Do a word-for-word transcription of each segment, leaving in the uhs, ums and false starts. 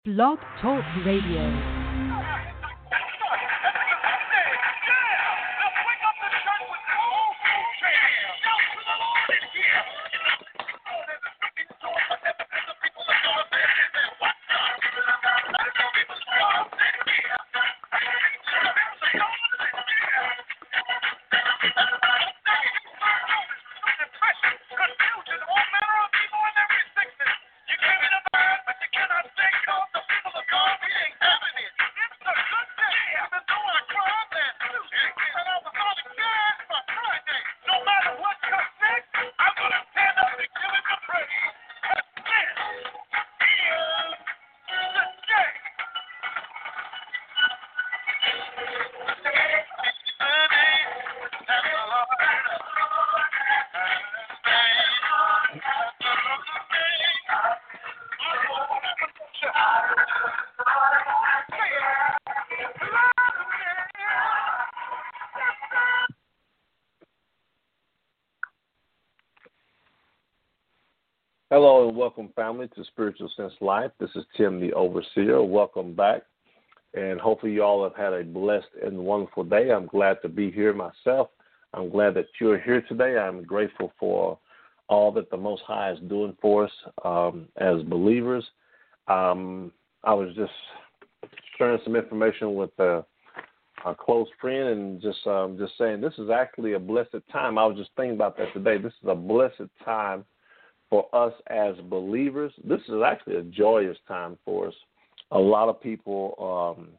Blog Talk Radio. Hello and welcome, family, to Spiritual Sense Life. This is Tim, the Overseer. Welcome back, and hopefully you all have had a blessed and wonderful day. I'm glad to be here myself. I'm glad that you're here today. I'm grateful for all that the Most High is doing for us um, as believers. Um, I was just sharing some information with a, a close friend and just um, just saying this is actually a blessed time. I was just thinking about that today. This is a blessed time for us as believers. This is actually a joyous time for us. A lot of people um,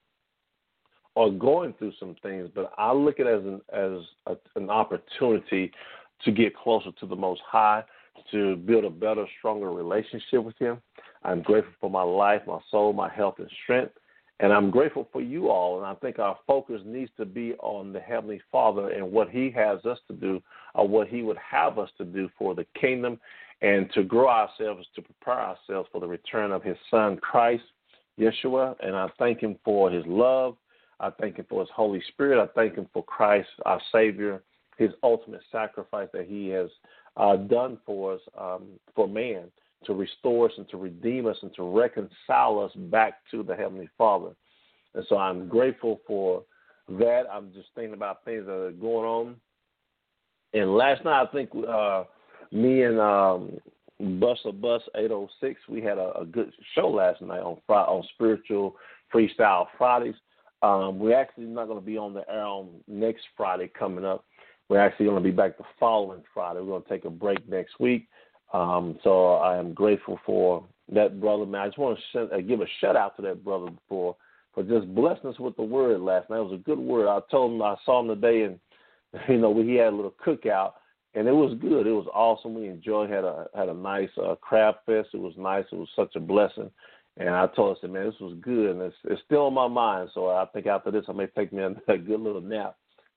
are going through some things, but I look at it as an, as a, an opportunity to get closer to the Most High, to build a better, stronger relationship with Him. I'm grateful for my life, my soul, my health, and strength, and I'm grateful for you all, and I think our focus needs to be on the Heavenly Father and what He has us to do, or what He would have us to do for the kingdom, and to grow ourselves, to prepare ourselves for the return of His Son, Christ, Yeshua. And I thank Him for His love. I thank Him for His Holy Spirit. I thank Him for Christ, our Savior, His ultimate sacrifice that He has uh, done for us, um, for man, to restore us and to redeem us and to reconcile us back to the Heavenly Father. And so I'm grateful for that. I'm just thinking about things that are going on. And last night, I think uh, me and um, Buster Bus eight oh six, we had a, a good show last night on on Spiritual Freestyle Fridays. Um, we're actually not going to be on the air on next Friday coming up. We're actually going to be back the following Friday. We're going to take a break next week. Um, so I am grateful for that brother, man. I just want to sh- uh, give a shout out to that brother for for just blessing us with the word last night. It was a good word. I told him I saw him today, and you know we had a little cookout, and it was good. It was awesome. We enjoyed. Had a had a nice uh, crab fest. It was nice. It was such a blessing. And I told us, man, this was good, and it's, it's still on my mind. So I think after this, I may take me a, a good little nap.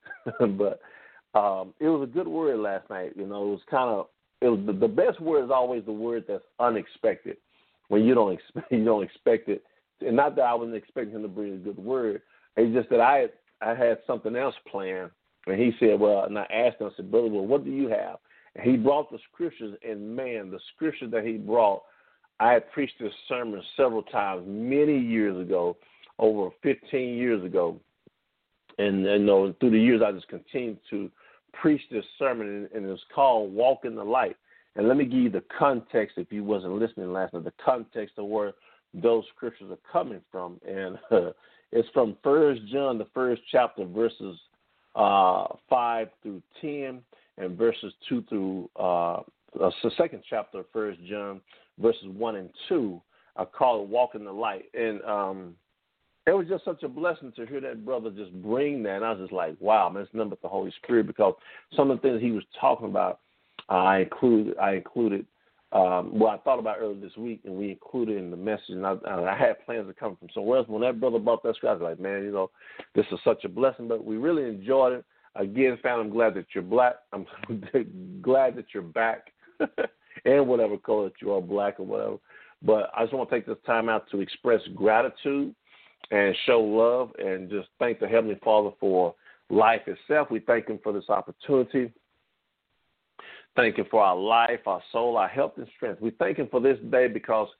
But um, it was a good word last night. You know, it was kind of it was the, the best word is always the word that's unexpected, when you don't expect you don't expect it. And not that I wasn't expecting him to bring a good word. It's just that I had, I had something else planned, and he said, well, and I asked him, I said, brother, well, what do you have? And he brought the scriptures, and man, the scripture that he brought, I had preached this sermon several times many years ago, over fifteen years ago. And, you know, through the years, I just continued to preach this sermon, and it's called Walk in the Light. And let me give you the context, if you wasn't listening last night, the context of where those scriptures are coming from. And uh, it's from First John, the first chapter, verses uh, five through ten, and verses two through uh, uh, the second chapter of First John, verses one and two. I call it Walk in the Light. And um, it was just such a blessing to hear that brother just bring that. And I was just like, wow, man, it's nothing but the Holy Spirit, because some of the things he was talking about, uh, I included, I included, um, well, I thought about earlier this week, and we included in the message. And I, I had plans to come from somewhere else. When that brother brought that scripture, I was like, man, you know, this is such a blessing. But we really enjoyed it. Again, fam, I'm glad that you're black. I'm glad that you're back, and whatever color that you are, black or whatever. But I just want to take this time out to express gratitude and show love, and just thank the Heavenly Father for life itself. We thank Him for this opportunity. Thank Him for our life, our soul, our health, and strength. We thank Him for this day, because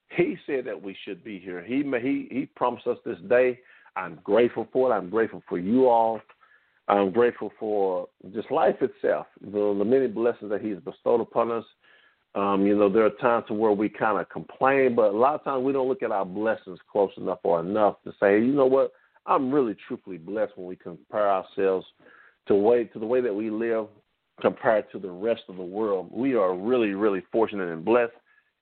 He said that we should be here. He he he promised us this day. I'm grateful for it. I'm grateful for you all. I'm grateful for just life itself, the, the many blessings that he's bestowed upon us. Um, you know, there are times where we kind of complain, but a lot of times we don't look at our blessings close enough or enough to say, you know what, I'm really truthfully blessed when we compare ourselves to way to the way that we live compared to the rest of the world. We are really, really fortunate and blessed.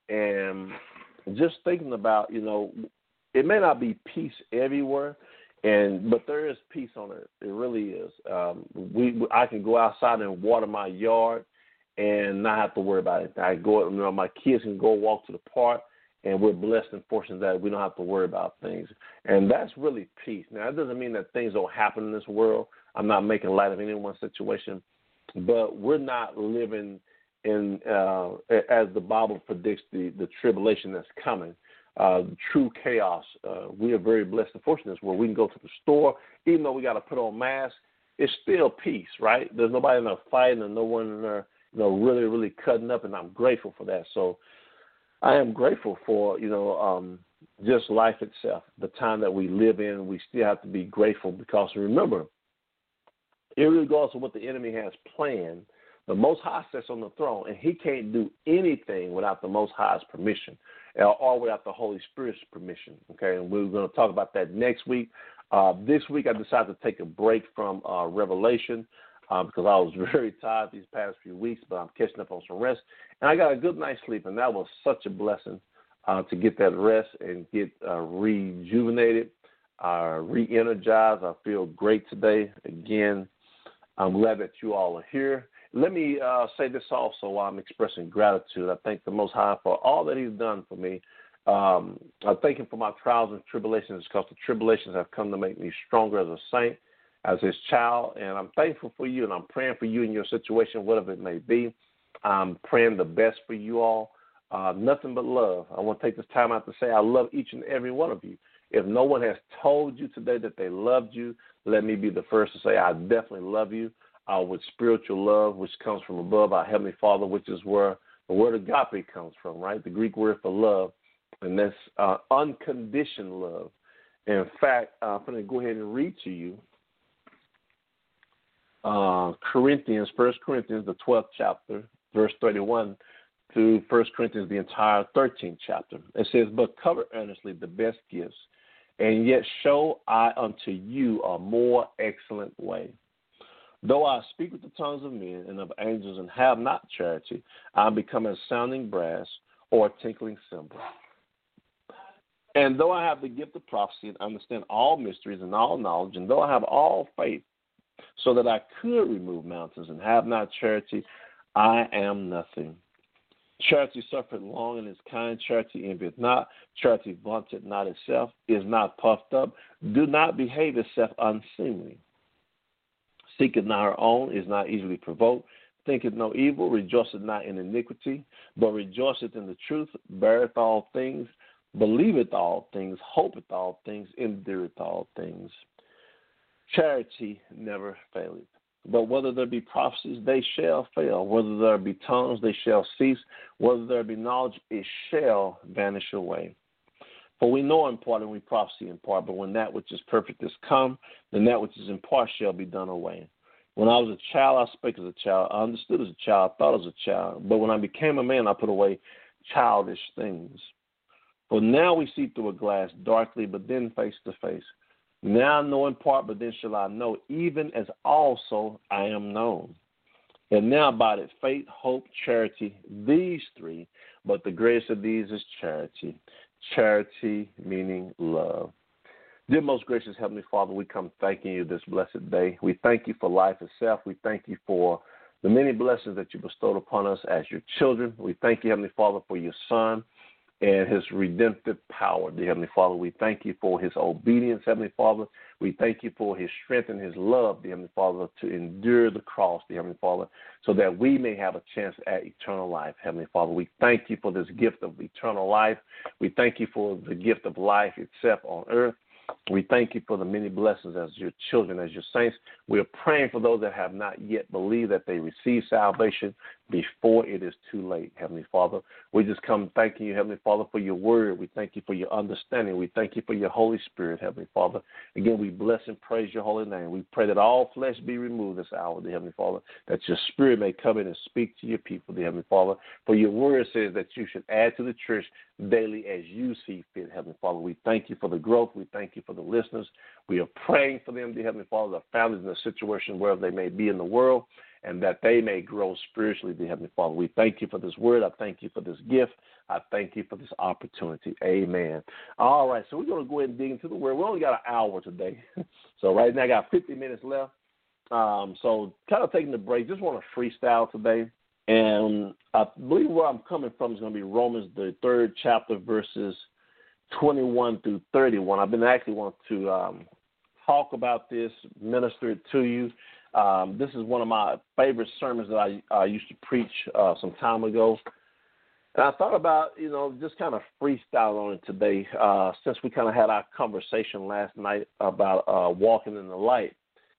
And just thinking about, you know, it may not be peace everywhere, and but there is peace on it. It really is. Um, we I can go outside and water my yard and not have to worry about it. I go, you know, my kids can go walk to the park, and we're blessed and fortunate that we don't have to worry about things. And that's really peace. Now, that doesn't mean that things don't happen in this world. I'm not making light of anyone's situation, but we're not living in, uh, as the Bible predicts, the, the tribulation that's coming. Uh, true chaos. Uh, we are very blessed and fortunate where we can go to the store, even though we got to put on masks, it's still peace, right? There's nobody in there fighting and no one in there, you know, really, really cutting up, and I'm grateful for that. So I am grateful for, you know, um, just life itself, the time that we live in. We still have to be grateful because, remember, irregardless of what the enemy has planned, the Most High sits on the throne, and he can't do anything without the Most High's permission, or without the Holy Spirit's permission, okay? And we're going to talk about that next week. Uh, this week I decided to take a break from uh, Revelation uh, because I was very tired these past few weeks, but I'm catching up on some rest. And I got a good night's sleep, and that was such a blessing uh, to get that rest and get uh, rejuvenated, uh, re-energized. I feel great today. Again, I'm glad that you all are here. Let me uh, say this also while I'm expressing gratitude. I thank the Most High for all that he's done for me. Um, I thank him for my trials and tribulations because the tribulations have come to make me stronger as a saint, as his child. And I'm thankful for you, and I'm praying for you in your situation, whatever it may be. I'm praying the best for you all. Uh, nothing but love. I want to take this time out to say I love each and every one of you. If no one has told you today that they loved you, let me be the first to say I definitely love you. Uh, with spiritual love, which comes from above, our Heavenly Father, which is where the word agape comes from, right? The Greek word for love, and that's uh, unconditioned love. In fact, uh, I'm going to go ahead and read to you uh, Corinthians, First Corinthians, the twelfth chapter, verse thirty-one, through First Corinthians, the entire thirteenth chapter. It says, "But cover earnestly the best gifts, and yet show I unto you a more excellent way. Though I speak with the tongues of men and of angels and have not charity, I become as sounding brass or a tinkling cymbal. And though I have the gift of prophecy and understand all mysteries and all knowledge, and though I have all faith so that I could remove mountains and have not charity, I am nothing. Charity suffereth long and is kind. Charity envieth not. Charity vaunteth not itself, is not puffed up, do not behave itself unseemly. Seeketh not her own, is not easily provoked, thinketh no evil, rejoiceth not in iniquity, but rejoiceth in the truth, beareth all things, believeth all things, hopeth all things, endureth all things. Charity never faileth. But whether there be prophecies, they shall fail. Whether there be tongues, they shall cease. Whether there be knowledge, it shall vanish away. For we know in part and we prophesy in part, but when that which is perfect is come, then that which is in part shall be done away. When I was a child, I spake as a child. I understood as a child, I thought as a child. But when I became a man, I put away childish things. For now we see through a glass darkly, but then face to face. Now I know in part, but then shall I know, even as also I am known. And now abideth faith, hope, charity, these three, but the greatest of these is charity. Charity meaning love. Dear most gracious Heavenly Father, we come thanking you this blessed day. We thank you for life itself. We thank you for the many blessings that you bestowed upon us as your children. We thank you, Heavenly Father, for your Son and his redemptive power, dear Heavenly Father. We thank you for his obedience, Heavenly Father. We thank you for his strength and his love, dear Heavenly Father, to endure the cross, dear Heavenly Father, so that we may have a chance at eternal life, Heavenly Father. We thank you for this gift of eternal life. We thank you for the gift of life itself on earth. We thank you for the many blessings as your children, as your saints. We are praying for those that have not yet believed that they receive salvation before it is too late, Heavenly Father. We just come thanking you, Heavenly Father, for your word. We thank you for your understanding. We thank you for your Holy Spirit, Heavenly Father. Again, we bless and praise your holy name. We pray that all flesh be removed this hour, dear Heavenly Father, that your spirit may come in and speak to your people, dear Heavenly Father. For your word says that you should add to the church daily as you see fit, Heavenly Father. We thank you for the growth. We thank you for the listeners. We are praying for them, dear Heavenly Father, the families in a situation wherever they may be in the world, and that they may grow spiritually, dear Heavenly Father. We thank you for this word. I thank you for this gift. I thank you for this opportunity. Amen. All right, so we're going to go ahead and dig into the word. We only got an hour today. So right now I got fifty minutes left. Um, so kind of taking the break. Just want to freestyle today. And I believe where I'm coming from is going to be Romans, the third chapter, verses twenty-one through thirty-one. I've been actually wanting to um, talk about this, minister it to you. Um, this is one of my favorite sermons that I, I used to preach uh, some time ago. And I thought about, you know, just kind of freestyle on it today, uh, since we kind of had our conversation last night about uh, walking in the light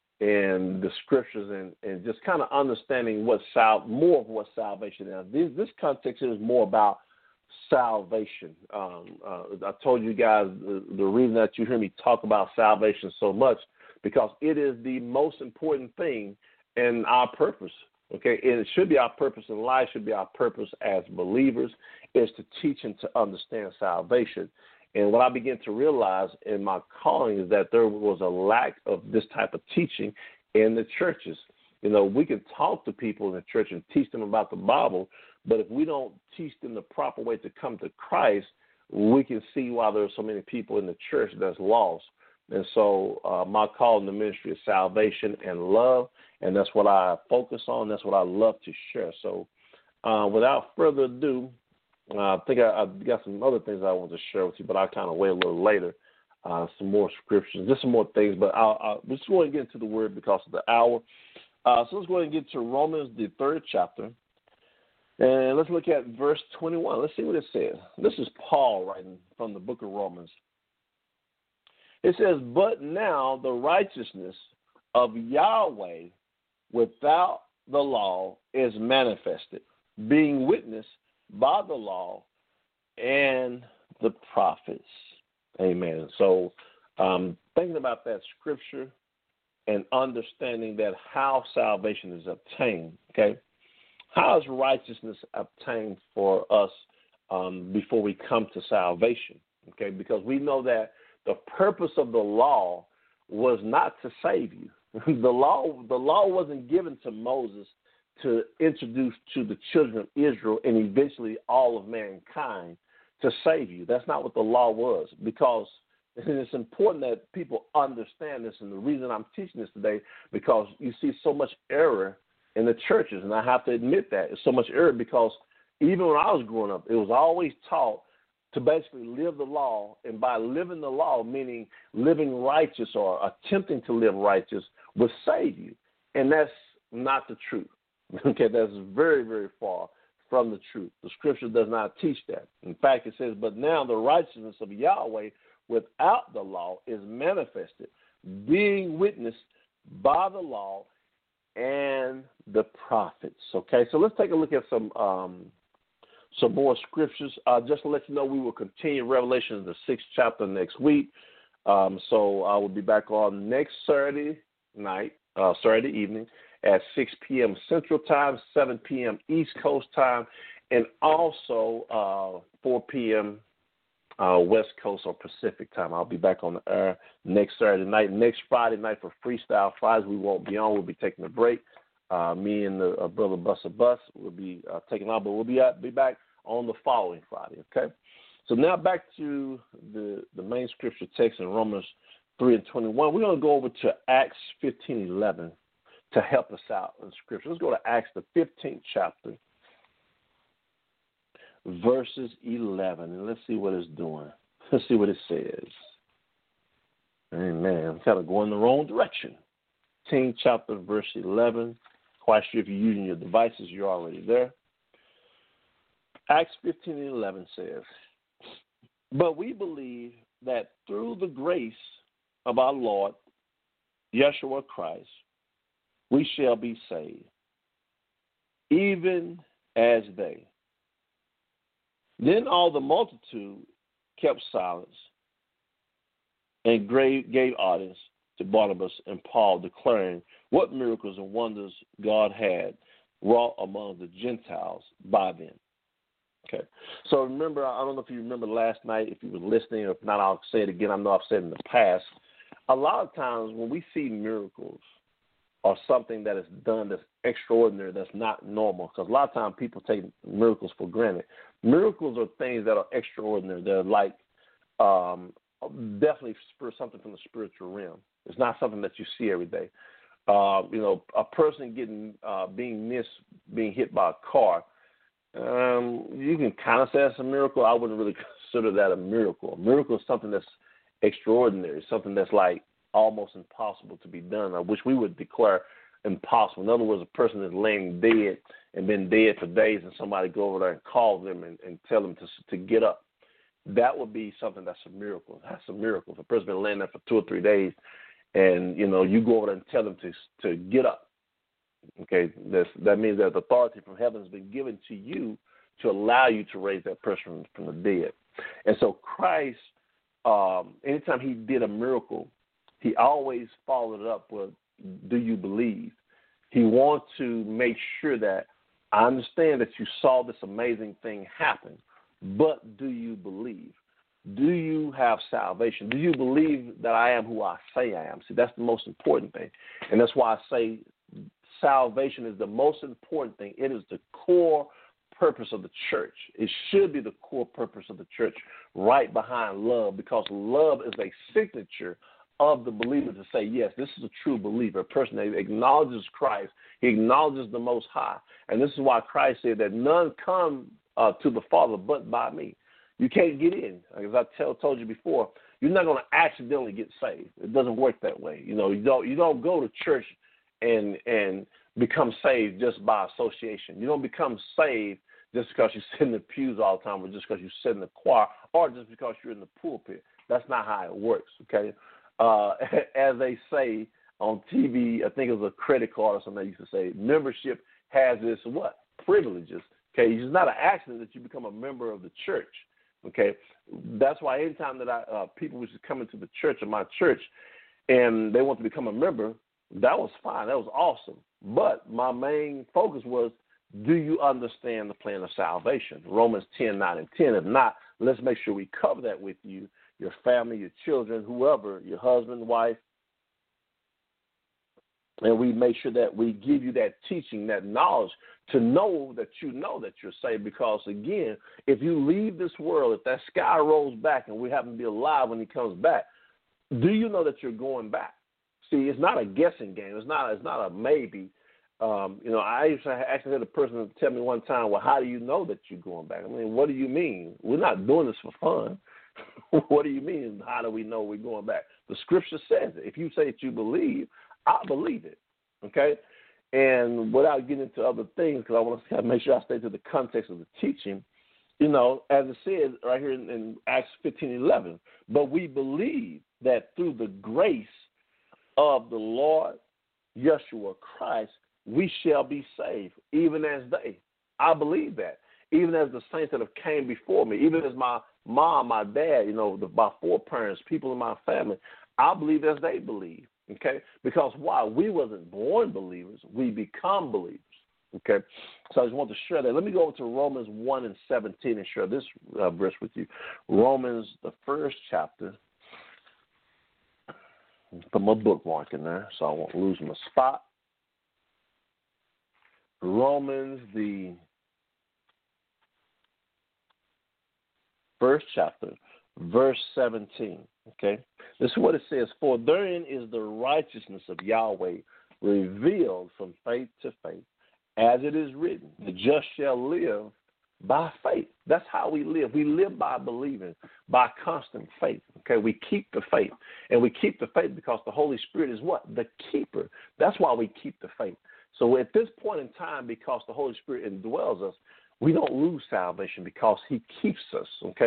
and the scriptures and, and just kind of understanding what sal- more of what salvation is. This, this context is more about salvation. Um, uh, I told you guys the, the reason that you hear me talk about salvation so much, because it is the most important thing in our purpose, okay? And it should be our purpose in life, should be our purpose as believers, is to teach and to understand salvation. And what I began to realize in my calling is that there was a lack of this type of teaching in the churches. You know, we can talk to people in the church and teach them about the Bible, but if we don't teach them the proper way to come to Christ, we can see why there are so many people in the church that's lost. And so uh, my call in the ministry is salvation and love, and that's what I focus on. That's what I love to share. So uh, without further ado, uh, I think I, I've got some other things I want to share with you, but I'll kind of wait a little later, uh, some more scriptures, just some more things. But I'll, I'll just go ahead and get into the word because of the hour. Uh, so let's go ahead and get to Romans, the third chapter. And let's look at verse twenty-one. Let's see what it says. This is Paul writing from the book of Romans. It says, but now the righteousness of Yahweh without the law is manifested, being witnessed by the law and the prophets. Amen. So um, thinking about that scripture and understanding that how salvation is obtained, okay? How is righteousness obtained for us um, before we come to salvation, okay? Because we know that the purpose of the law was not to save you. The law, the law wasn't given to Moses to introduce to the children of Israel and eventually all of mankind to save you. That's not what the law was, because and it's important that people understand this. And the reason I'm teaching this today, because you see so much error in the churches, and I have to admit that. It's so much error because even when I was growing up, it was always taught to basically live the law, and by living the law, meaning living righteous or attempting to live righteous, will save you. And that's not the truth. Okay, that's very, very far from the truth. The scripture does not teach that. In fact, it says, but now the righteousness of Yahweh without the law is manifested, being witnessed by the law and the prophets. Okay, so let's take a look at some um, some more scriptures. Uh, just to let you know, we will continue Revelation, the sixth chapter, next week. Um, so I will be back on next Saturday night, uh, Saturday evening at six p.m. Central Time, seven p.m. East Coast Time, and also uh, four p.m. Uh, West Coast or Pacific Time. I'll be back on the air next Saturday night. Next Friday night for Freestyle Fridays, we won't be on. We'll be taking a break. Uh, me and the uh, brother Buster Bus will be uh, taking off, but we'll be at, be back on the following Friday. Okay. So now back to the the main scripture text in Romans three and twenty-one. We're going to go over to Acts fifteen eleven to help us out in scripture. Let's go to Acts the fifteenth chapter, verses eleven, and let's see what it's doing. Let's see what it says. Amen. I'm kind of going the wrong direction. fifteenth chapter, verse eleven. Quite sure if you're using your devices, you're already there. Acts fifteen and eleven says, but we believe that through the grace of our Lord, Yeshua Christ, we shall be saved, even as they. Then all the multitude kept silence and gave audience to Barnabas and Paul, declaring what miracles and wonders God had wrought among the Gentiles by them. Okay. So remember, I don't know if you remember last night, if you were listening, or if not, I'll say it again. I know I've said it in the past. A lot of times when we see miracles or something that is done that's extraordinary, that's not normal, because a lot of times people take miracles for granted. Miracles are things that are extraordinary. They're like um, definitely something from the spiritual realm. It's not something that you see every day. Uh, you know, a person getting uh, being missed, being hit by a car, um, you can kind of say that's a miracle. I wouldn't really consider that a miracle. A miracle is something that's extraordinary, something that's like almost impossible to be done, which we would declare impossible. In other words, a person is laying dead and been dead for days, and somebody go over there and call them and, and tell them to to get up. That would be something that's a miracle. That's a miracle. If a person's been laying there for two or three days, and you know you go over there and tell them to to get up. Okay, that's, that means that the authority from heaven has been given to you to allow you to raise that person from the dead. And so Christ, um, anytime he did a miracle, he always followed it up with, do you believe? He wants to make sure that I understand that you saw this amazing thing happen, but do you believe? Do you have salvation? Do you believe that I am who I say I am? See, that's the most important thing. And that's why I say salvation is the most important thing. It is the core purpose of the church. It should be the core purpose of the church, right behind love, because love is a signature of the believer to say, yes, this is a true believer, a person that acknowledges Christ. He acknowledges the Most High. And this is why Christ said that none come uh, to the Father but by me. You can't get in. As I tell, told you before, you're not going to accidentally get saved. It doesn't work that way. You know, you don't you don't go to church and and become saved just by association. You don't become saved just because you sit in the pews all the time, or just because you sit in the choir, or just because you're in the pulpit. That's not how it works, okay? Uh, as they say on T V, I think it was a credit card or something they used to say, membership has its what? Privileges, okay? It's not an accident that you become a member of the church, okay? That's why anytime that I uh, people was coming to the church, or my church, and they want to become a member, that was fine. That was awesome. But my main focus was, do you understand the plan of salvation? Romans ten, nine, and ten. If not, let's make sure we cover that with you, your family, your children, whoever, your husband, wife. And we make sure that we give you that teaching, that knowledge, to know that you know that you're saved. Because, again, if you leave this world, if that sky rolls back and we happen to be alive when he comes back, do you know that you're going back? See, it's not a guessing game. It's not. It's not a maybe. Um, you know, I used to actually had a person tell me one time, "Well, how do you know that you're going back?" I mean, what do you mean? We're not doing this for fun. What do you mean? How do we know we're going back? The scripture says it. If you say that you believe, I believe it. Okay. And without getting into other things, because I want to make sure I stay to the context of the teaching. You know, as it says right here in, in Acts fifteen eleven, but we believe that through the grace of the Lord Yeshua Christ, we shall be saved, even as they. I believe that. Even as the saints that have came before me, even as my mom, my dad, you know, the, my foreparents, people in my family, I believe as they believe, okay? Because why? We wasn't born believers. We become believers, okay? So I just want to share that. Let me go over to Romans one and seventeen and share this uh, verse with you. Romans, the first chapter. Put my bookmark in there so I won't lose my spot. Romans, the first chapter, verse seventeen. Okay? This is what it says. For therein is the righteousness of Yahweh revealed from faith to faith, as it is written, the just shall live by faith. That's how we live. We live by believing, by constant faith. Okay, we keep the faith. And we keep the faith because the Holy Spirit is what? The keeper. That's why we keep the faith. So at this point in time, because the Holy Spirit indwells us, we don't lose salvation because he keeps us. Okay,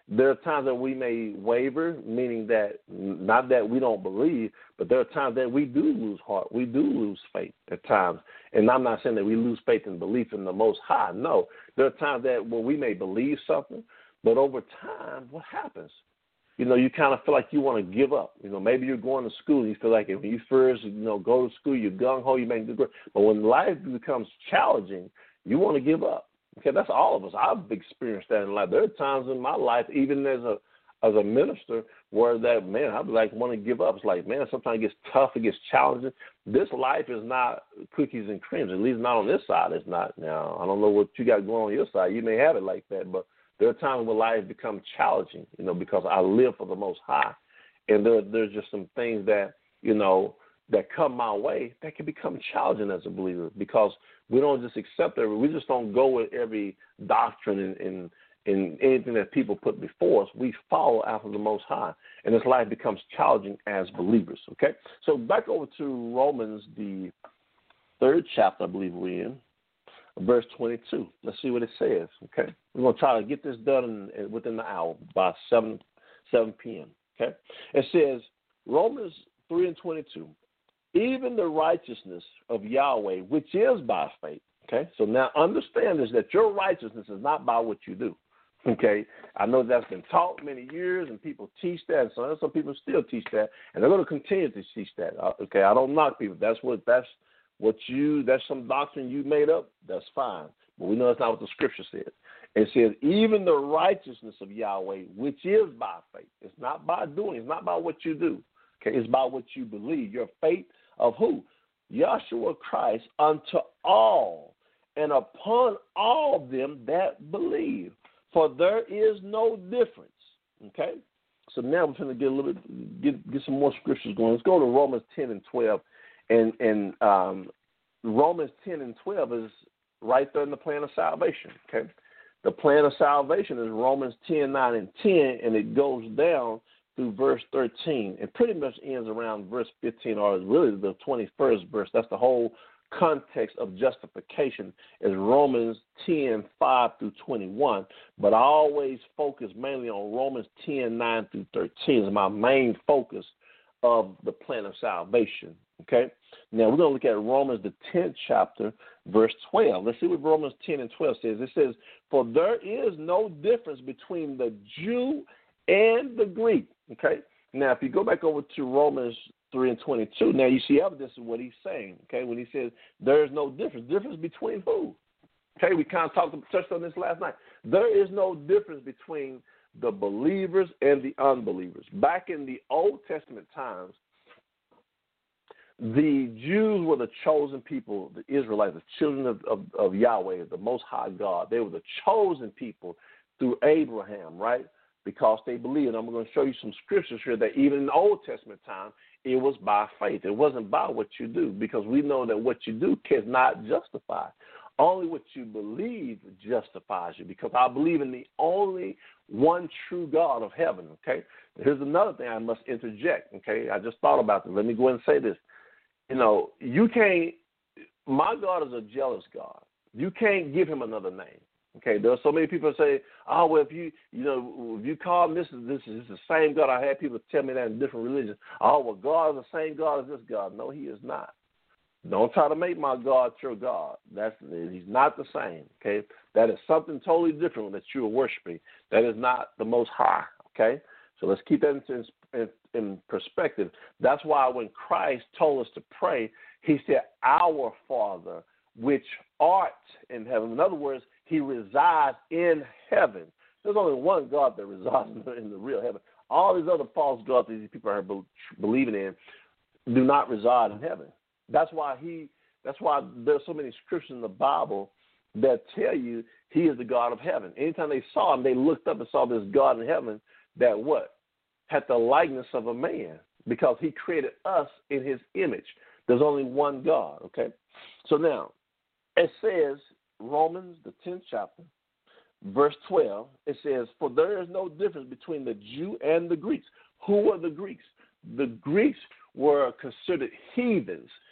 There are times that we may waver, meaning that not that we don't believe, but there are times that we do lose heart. We do lose faith at times. And I'm not saying that we lose faith and belief in the Most High. No. There are times that where we may believe something, but over time, what happens? You know, you kind of feel like you want to give up. You know, maybe you're going to school and you feel like when you first, you know, go to school, you're gung-ho, you make good grades. But when life becomes challenging, you want to give up. Okay, that's all of us. I've experienced that in life. There are times in my life, even as a as a minister, where that, man, I'd like want to give up. It's like, man, sometimes it gets tough, it gets challenging. This life is not cookies and creams, at least not on this side. It's not. Now, I don't know what you got going on your side. You may have it like that, but there are times when life becomes challenging, you know, because I live for the Most High. And there, there's just some things that, you know, that come my way that can become challenging as a believer, because we don't just accept it. We just don't go with every doctrine and, and, and anything that people put before us. We follow after the Most High, and this life becomes challenging as believers, okay? So back over to Romans, the third chapter, I believe we're in, verse twenty-two. Let's see what it says, okay? We're going to try to get this done in, within the hour by seven p.m., okay? It says, Romans three and twenty-two, even the righteousness of Yahweh, which is by faith. Okay, so now understand this, that your righteousness is not by what you do. Okay, I know that's been taught many years, and people teach that, and some, some people still teach that, and they're going to continue to teach that. Okay, I don't knock people. That's what that's what you that's some doctrine you made up. That's fine, but we know that's not what the Scripture says. It says even the righteousness of Yahweh, which is by faith. It's not by doing. It's not by what you do. Okay, it's by what you believe. Your faith of who? Yahshua Christ unto all, and upon all them that believe. For there is no difference. Okay? So now we're going to get a little bit, get, get some more scriptures going. Let's go to Romans ten and twelve. And, and um, Romans ten and twelve is right there in the plan of salvation. Okay? The plan of salvation is Romans ten, nine, and ten, and it goes down through verse thirteen. It pretty much ends around verse fifteen, or really the twenty-first verse. That's the whole context of justification, is Romans ten, five through twenty-one. But I always focus mainly on Romans ten, nine through thirteen is my main focus of the plan of salvation. Okay? Now we're going to look at Romans, the tenth chapter, verse twelve. Let's see what Romans ten and twelve says. It says, for there is no difference between the Jew and the Greek. Okay? Now, if you go back over to Romans three and twenty-two, now you see evidence of what he's saying, okay, when he says there is no difference. Difference between who? Okay, we kind of talked, touched on this last night. There is no difference between the believers and the unbelievers. Back in the Old Testament times, the Jews were the chosen people, the Israelites, the children of, of, of Yahweh, the Most High God. They were the chosen people through Abraham, right? Because they believed. I'm going to show you some scriptures here that even in the Old Testament time, it was by faith. It wasn't by what you do, because we know that what you do cannot justify. Only what you believe justifies you, because I believe in the only one true God of heaven, okay? Here's another thing I must interject, okay? I just thought about this. Let me go ahead and say this. You know, you can't, my God is a jealous God. You can't give him another name. Okay, there are so many people say, oh, well, if you, you know, if you call him this, this is the same God. I had people tell me that in different religions. Oh, well, God is the same God as this God. No, he is not. Don't try to make my God your God. That's he's not the same, okay? That is something totally different that you are worshiping. That is not the Most High, okay? So let's keep that in, in, in perspective. That's why when Christ told us to pray, he said, our Father, which art in heaven. In other words, he resides in heaven. There's only one God that resides in the, in the real heaven. All these other false gods that these people are believing in do not reside in heaven. That's why he. That's why there's so many scriptures in the Bible that tell you he is the God of heaven. Anytime they saw him, they looked up and saw this God in heaven that what? Had the likeness of a man, because he created us in his image. There's only one God, okay? So now, it says, Romans, the tenth chapter, verse twelve, it says, for there is no difference between the Jew and the Greeks. Who were the Greeks? The Greeks were considered heathens.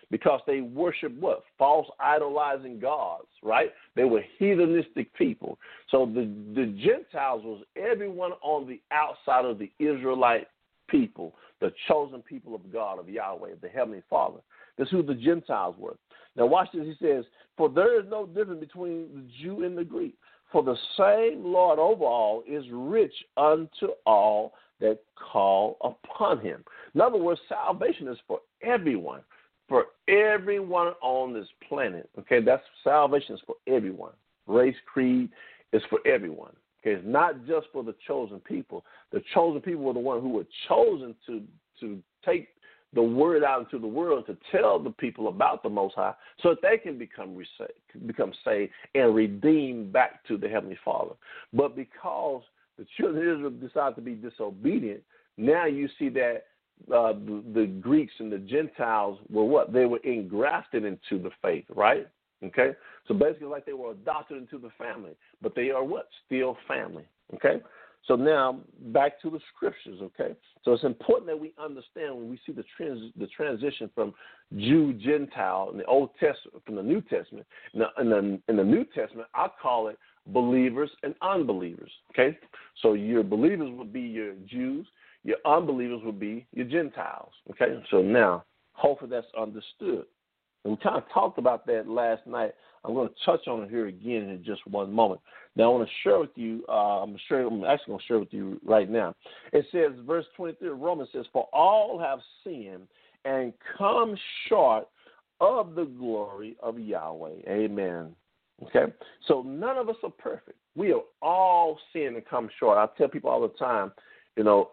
because they worship what? False idolizing gods, right? They were heathenistic people. So the, the Gentiles was everyone on the outside of the Israelite people, the chosen people of God, of Yahweh, the Heavenly Father. That's who the Gentiles were. Now watch this. He says, for there is no difference between the Jew and the Greek. For the same Lord over all is rich unto all that call upon him. In other words, salvation is for everyone, for everyone on this planet. Okay, that's salvation is for everyone. Race, creed is for everyone. Okay, it's not just for the chosen people. The chosen people were the ones who were chosen to to take the word out into the world, to tell the people about the Most High so that they can become become saved and redeemed back to the Heavenly Father. But because the children of Israel decided to be disobedient, now you see that uh, the, the Greeks and the Gentiles were what? They were engrafted into the faith, right? Okay? So basically like they were adopted into the family, but they are what? Still family, okay? So now back to the scriptures, okay? So it's important that we understand when we see the trans, the transition from Jew, Gentile in the Old Testament, from the New Testament. In the, in the, in the New Testament, I call it believers and unbelievers, okay? So your believers would be your Jews, your unbelievers would be your Gentiles, okay? So now, hopefully that's understood. And we kind of talked about that last night. I'm going to touch on it here again in just one moment. Now, I want to share with you, uh, I'm, sure, I'm actually going to share with you right now. It says, verse twenty-three of Romans says, for all have sinned and come short of the glory of Yahweh. Amen. Okay? So none of us are perfect. We are all sinned and come short. I tell people all the time, you know,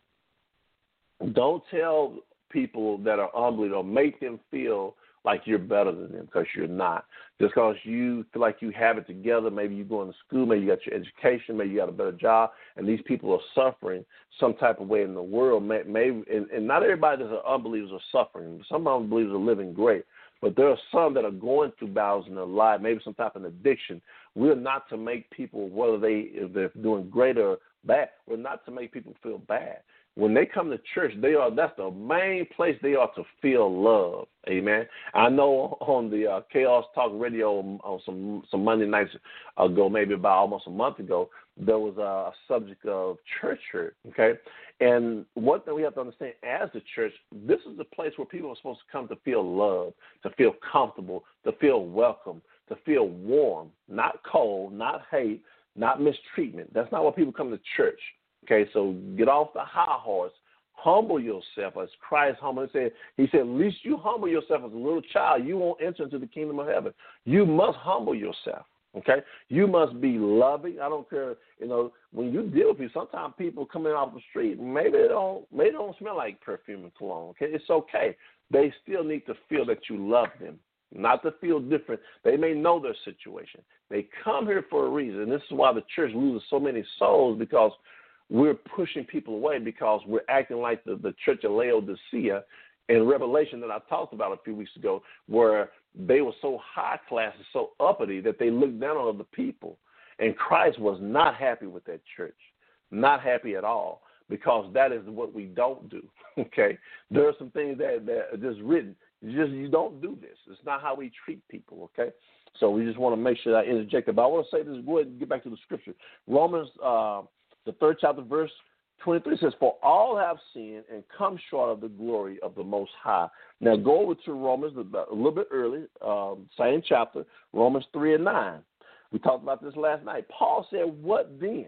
don't tell people that are unbelievers or make them feel like you're better than them, because you're not. Just because you feel like you have it together, maybe you're going to school, maybe you got your education, maybe you got a better job, and these people are suffering some type of way in the world. Maybe, and, and not everybody that's unbelievers are suffering. Some unbelievers are living great. But there are some that are going through battles in their life, maybe some type of addiction. We're not to make people, whether they, if they're doing great or bad, we're not to make people feel bad. When they come to church, they are that's the main place they are to feel love. Amen. I know on the uh, Chaos Talk Radio on some some Monday nights ago, maybe about almost a month ago, there was a subject of church hurt. Okay, and one thing we have to understand as the church, this is the place where people are supposed to come to feel love, to feel comfortable, to feel welcome, to feel warm, not cold, not hate, not mistreatment. That's not why people come to church. Okay, so get off the high horse. Humble yourself as Christ humbled. He said, he said, at least you humble yourself as a little child. You won't enter into the kingdom of heaven. You must humble yourself. Okay? You must be loving. I don't care, you know, when you deal with people, sometimes people coming off the street, maybe they don't maybe they don't smell like perfume and cologne. Okay? It's okay. They still need to feel that you love them. Not to feel different. They may know their situation. They come here for a reason. And this is why the church loses so many souls, because we're pushing people away because we're acting like the, the church of Laodicea in Revelation that I talked about a few weeks ago, where they were so high class and so uppity that they looked down on other people. And Christ was not happy with that church, not happy at all, because that is what we don't do, okay? There are some things that, that are just written. You just you don't do this. It's not how we treat people, okay? So we just want to make sure that I interject it. But I want to say this. Go ahead and get back to the scripture. Romans uh, The third chapter, verse twenty-three says, for all have sinned and come short of the glory of the Most High. Now go over to Romans a little bit early, um, same chapter, Romans three and nine. We talked about this last night. Paul said, what then?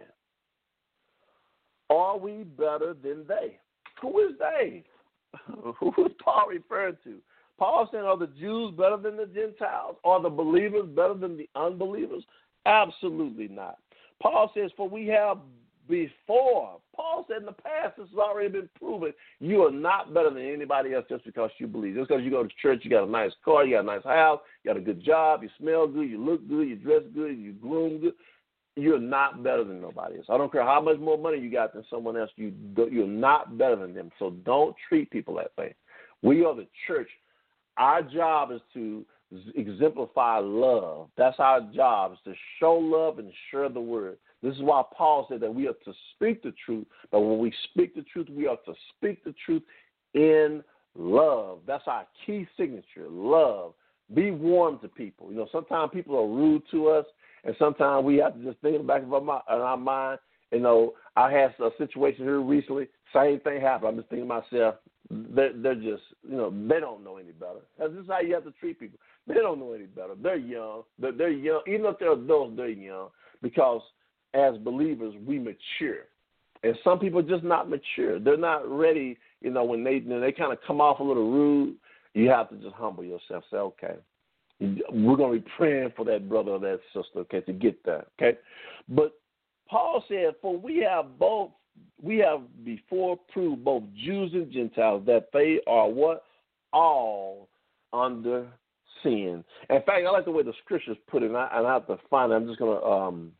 Are we better than they? Who is they? Who is Paul referring to? Paul saying, are the Jews better than the Gentiles? Are the believers better than the unbelievers? Absolutely not. Paul says, for we have before. Paul said in the past, this has already been proven. You are not better than anybody else just because you believe. Just because you go to church, you got a nice car, you got a nice house, you got a good job, you smell good, you look good, you dress good, you groom good. You're not better than nobody else. I don't care how much more money you got than someone else. You you're not better than them. So don't treat people that way. We are the church. Our job is to exemplify love. That's our job, is to show love and share the word. This is why Paul said that we are to speak the truth, but when we speak the truth, we are to speak the truth in love. That's our key signature, love. Be warm to people. You know, sometimes people are rude to us, and sometimes we have to just think in the back of our, mind, in our mind. You know, I had a situation here recently. Same thing happened. I'm just thinking to myself, they're, they're just, you know, they don't know any better. This is how you have to treat people. They don't know any better. They're young. They're, they're young. Even if they're adults, they're young. Because as believers, we mature. And some people are just not mature. They're not ready, you know, when they when they kind of come off a little rude, you have to just humble yourself. Say, okay, we're going to be praying for that brother or that sister, okay, to get that, okay? But Paul said, for we have both, we have before proved both Jews and Gentiles that they are what? All under sin. In fact, I like the way the scriptures put it, and I, and I have to find it. I'm just going to, um,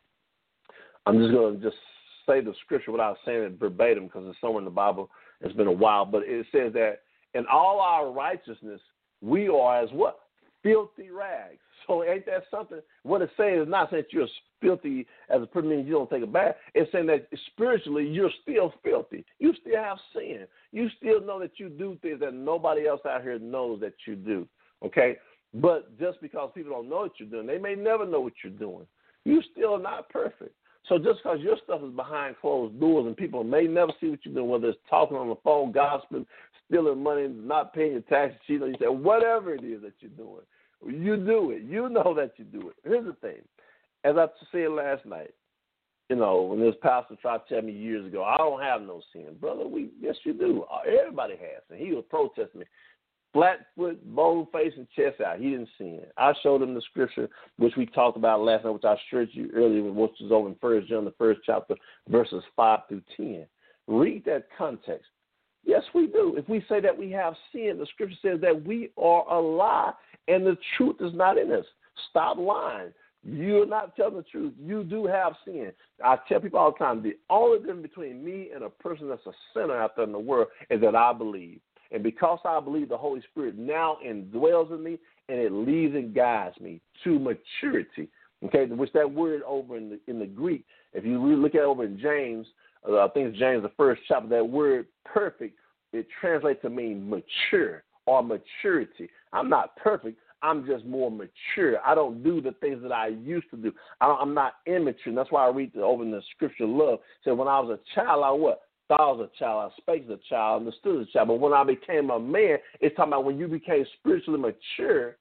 I'm just going to just say the scripture without saying it verbatim because it's somewhere in the Bible. It's been a while, but it says that in all our righteousness, we are as what? Filthy rags. So ain't that something? What it's saying is not saying that you're filthy as a person means you don't take a bath. It's saying that spiritually you're still filthy. You still have sin. You still know that you do things that nobody else out here knows that you do. Okay? But just because people don't know what you're doing, they may never know what you're doing. You still are not perfect. So just because your stuff is behind closed doors and people may never see what you're doing, whether it's talking on the phone, gossiping, stealing money, not paying your taxes, cheating on yourself, whatever it is that you're doing, you do it. You know that you do it. Here's the thing. As I said last night, you know, when this pastor tried to tell me years ago, I don't have no sin. Brother, we yes, you do. Everybody has. And he was protesting me. Flat foot, bone face, and chest out. He didn't sin. I showed him the scripture, which we talked about last night, which I shared you earlier, which was over in First John, the first chapter, verses five through ten. Read that context. Yes, we do. If we say that we have sin, the scripture says that we are a lie, and the truth is not in us. Stop lying. You're not telling the truth. You do have sin. I tell people all the time, the only difference between me and a person that's a sinner out there in the world is that I believe. And because I believe, the Holy Spirit now indwells in me, and it leads and guides me to maturity. Okay, which that word over in the in the Greek, if you really look at it over in James, uh, I think it's James the first chapter, that word perfect, it translates to mean mature or maturity. I'm not perfect. I'm just more mature. I don't do the things that I used to do. I don't, I'm not immature. And that's why I read the, over in the scripture, love. Said when I was a child, I what? Thought I was a child, I spake as a child, understood as a child. But when I became a man, it's talking about when you became spiritually mature,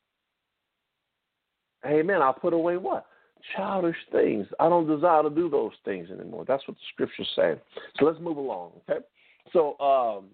amen, I put away what? Childish things. I don't desire to do those things anymore. That's what the scripture's saying. So let's move along, okay? So um,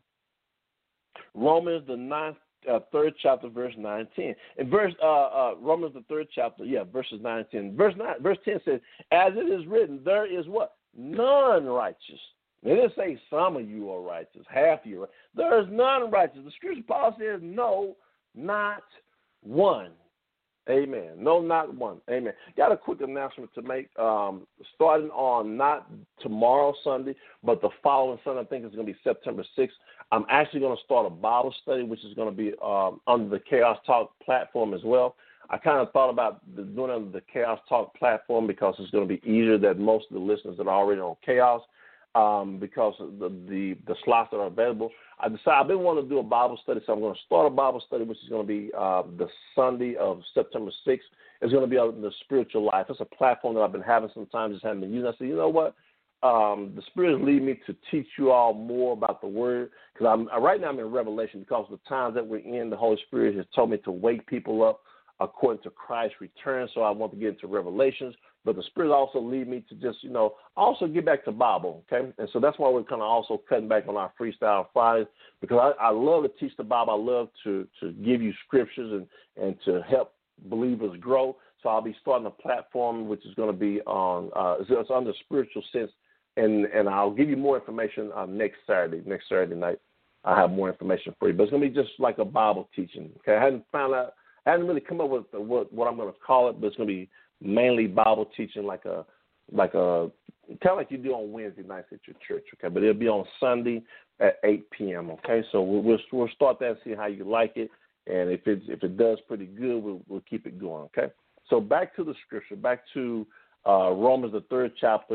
Romans, the ninth, uh, third chapter, verse nine and ten. In verse, uh, uh, Romans, the third chapter, yeah, verses nine and ten. Verse, nine, verse ten says, as it is written, there is what? None righteous. They didn't say some of you are righteous, half of you are. There is none righteous. The scripture, Paul says, no, not one. Amen. No, not one. Amen. Got a quick announcement to make. Um, starting on not tomorrow, Sunday, but the following Sunday, I think it's going to be September sixth. I'm actually going to start a Bible study, which is going to be um, under the Chaos Talk platform as well. I kind of thought about doing it under the Chaos Talk platform because it's going to be easier than most of the listeners that are already on Chaos. Um, because of the, the the slots that are available. I decided I've been wanting to do a Bible study, so I'm going to start a Bible study, which is going to be uh, the Sunday of September sixth. It's going to be on the spiritual life. It's a platform that I've been having sometimes, just haven't been using. I said, you know what? Um, the Spirit is leading me to teach you all more about the Word, because I'm right now I'm in Revelation, because of the times that we're in, the Holy Spirit has told me to wake people up according to Christ's return, so I want to get into Revelations. But the Spirit also lead me to just, you know, also get back to Bible, okay? And so that's why we're kind of also cutting back on our Freestyle Fridays, because I, I love to teach the Bible. I love to, to give you scriptures and, and to help believers grow. So I'll be starting a platform which is going to be on, uh, it's under Spiritual Sense, and, and I'll give you more information uh, next Saturday, next Saturday night. I have more information for you. But it's going to be just like a Bible teaching, okay? I hadn't found out, I hadn't really come up with the, what, what I'm going to call it, but it's going to be mainly Bible teaching, like a like a kind of like you do on Wednesday nights at your church, okay? But it'll be on Sunday at eight p.m. Okay, so we'll we'll, we'll start that and see how you like it, and if it if it does pretty good, we'll we'll keep it going. Okay, so back to the scripture, back to uh, Romans the third chapter,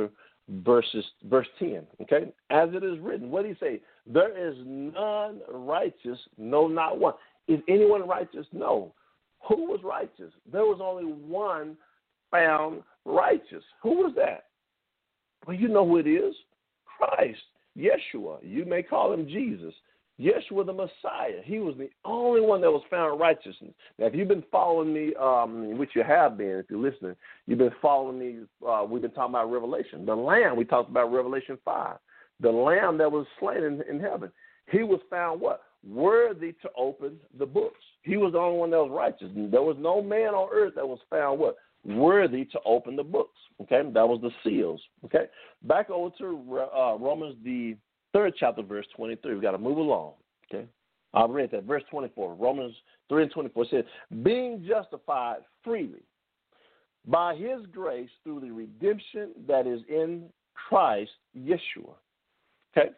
verses, verse ten, okay? As it is written, what did he say? There is none righteous, no, not one. Is anyone righteous? No. Who was righteous? There was only one found righteous. Who was that? Well, you know who it is. Christ, Yeshua. You may call him Jesus. Yeshua the Messiah. He was the only one that was found righteous. Now, if you've been following me, um, which you have been, if you're listening, you've been following me. Uh, we've been talking about Revelation. The Lamb, we talked about Revelation five. The Lamb that was slain in, in heaven. He was found what? Worthy to open the books. He was the only one that was righteous. There was no man on earth that was found what? Worthy to open the books. Okay, that was the seals. Okay, back over to uh, Romans, the third chapter, verse twenty-three. We've got to move along. Okay, I read that. Verse twenty-four, Romans three and twenty-four says, being justified freely by his grace through the redemption that is in Christ Yeshua. Okay,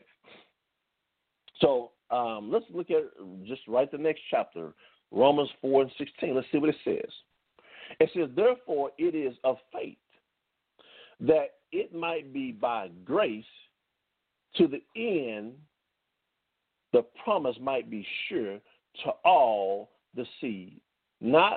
so um, let's look at just right the next chapter, Romans four and sixteen. Let's see what it says. It says, therefore it is of faith, that it might be by grace, to the end the promise might be sure to all the seed, not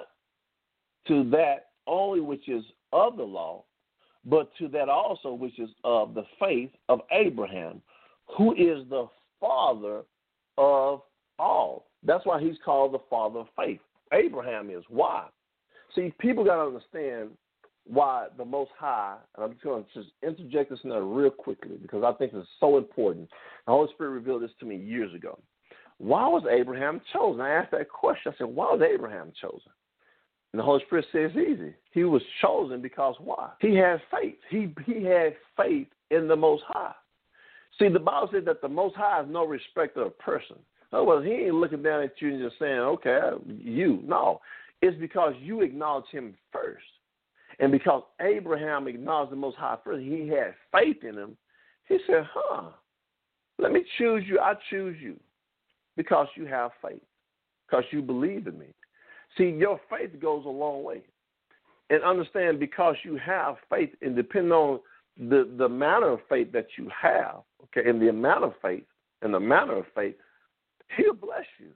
to that only which is of the law, but to that also which is of the faith of Abraham, who is the father of all. That's why he's called the father of faith. Abraham is. Why? See, people got to understand why the Most High, and I'm just going to just interject this in there real quickly because I think it's so important. The Holy Spirit revealed this to me years ago. Why was Abraham chosen? I asked that question. I said, why was Abraham chosen? And the Holy Spirit says it's easy. He was chosen because why? He had faith. He, he had faith in the Most High. See, the Bible says that the Most High is no respecter of person. In other words, he ain't looking down at you and just saying, okay, you. No. It's because you acknowledge him first. And because Abraham acknowledged the Most High first, he had faith in him. He said, huh, let me choose you. I choose you because you have faith, because you believe in me. See, your faith goes a long way. And understand, because you have faith, and depending on the, the manner of faith that you have, okay, and the amount of faith, and the manner of faith, he'll bless you.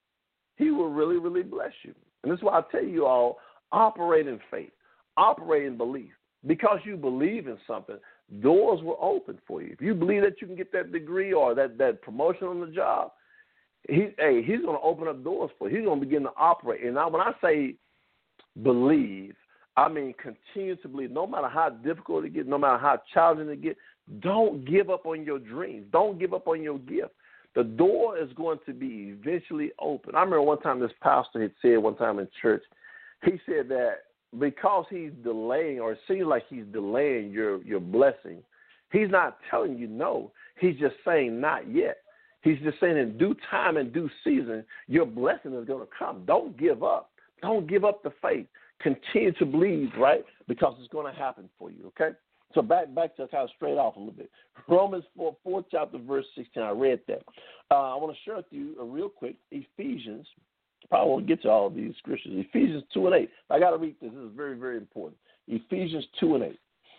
He will really, really bless you. And this is why I tell you all, operate in faith, operate in belief. Because you believe in something, doors will open for you. If you believe that you can get that degree or that, that promotion on the job, he, hey, he's going to open up doors for you. He's going to begin to operate. And now when I say believe, I mean continue to believe. No matter how difficult it gets, no matter how challenging it gets, don't give up on your dreams. Don't give up on your gift. The door is going to be eventually open. I remember one time this pastor had said one time in church, he said that because he's delaying, or it seems like he's delaying your, your blessing, he's not telling you no. He's just saying not yet. He's just saying in due time and due season, your blessing is going to come. Don't give up. Don't give up the faith. Continue to believe, right? Because it's going to happen for you, okay? So back back to kind of straight off a little bit. Romans four, fourth chapter, verse sixteen, I read that. Uh, I want to share with you uh, real quick Ephesians. Probably won't get to all of these scriptures. Ephesians two and eight. I got to read this. This is very, very important. Ephesians two and eight.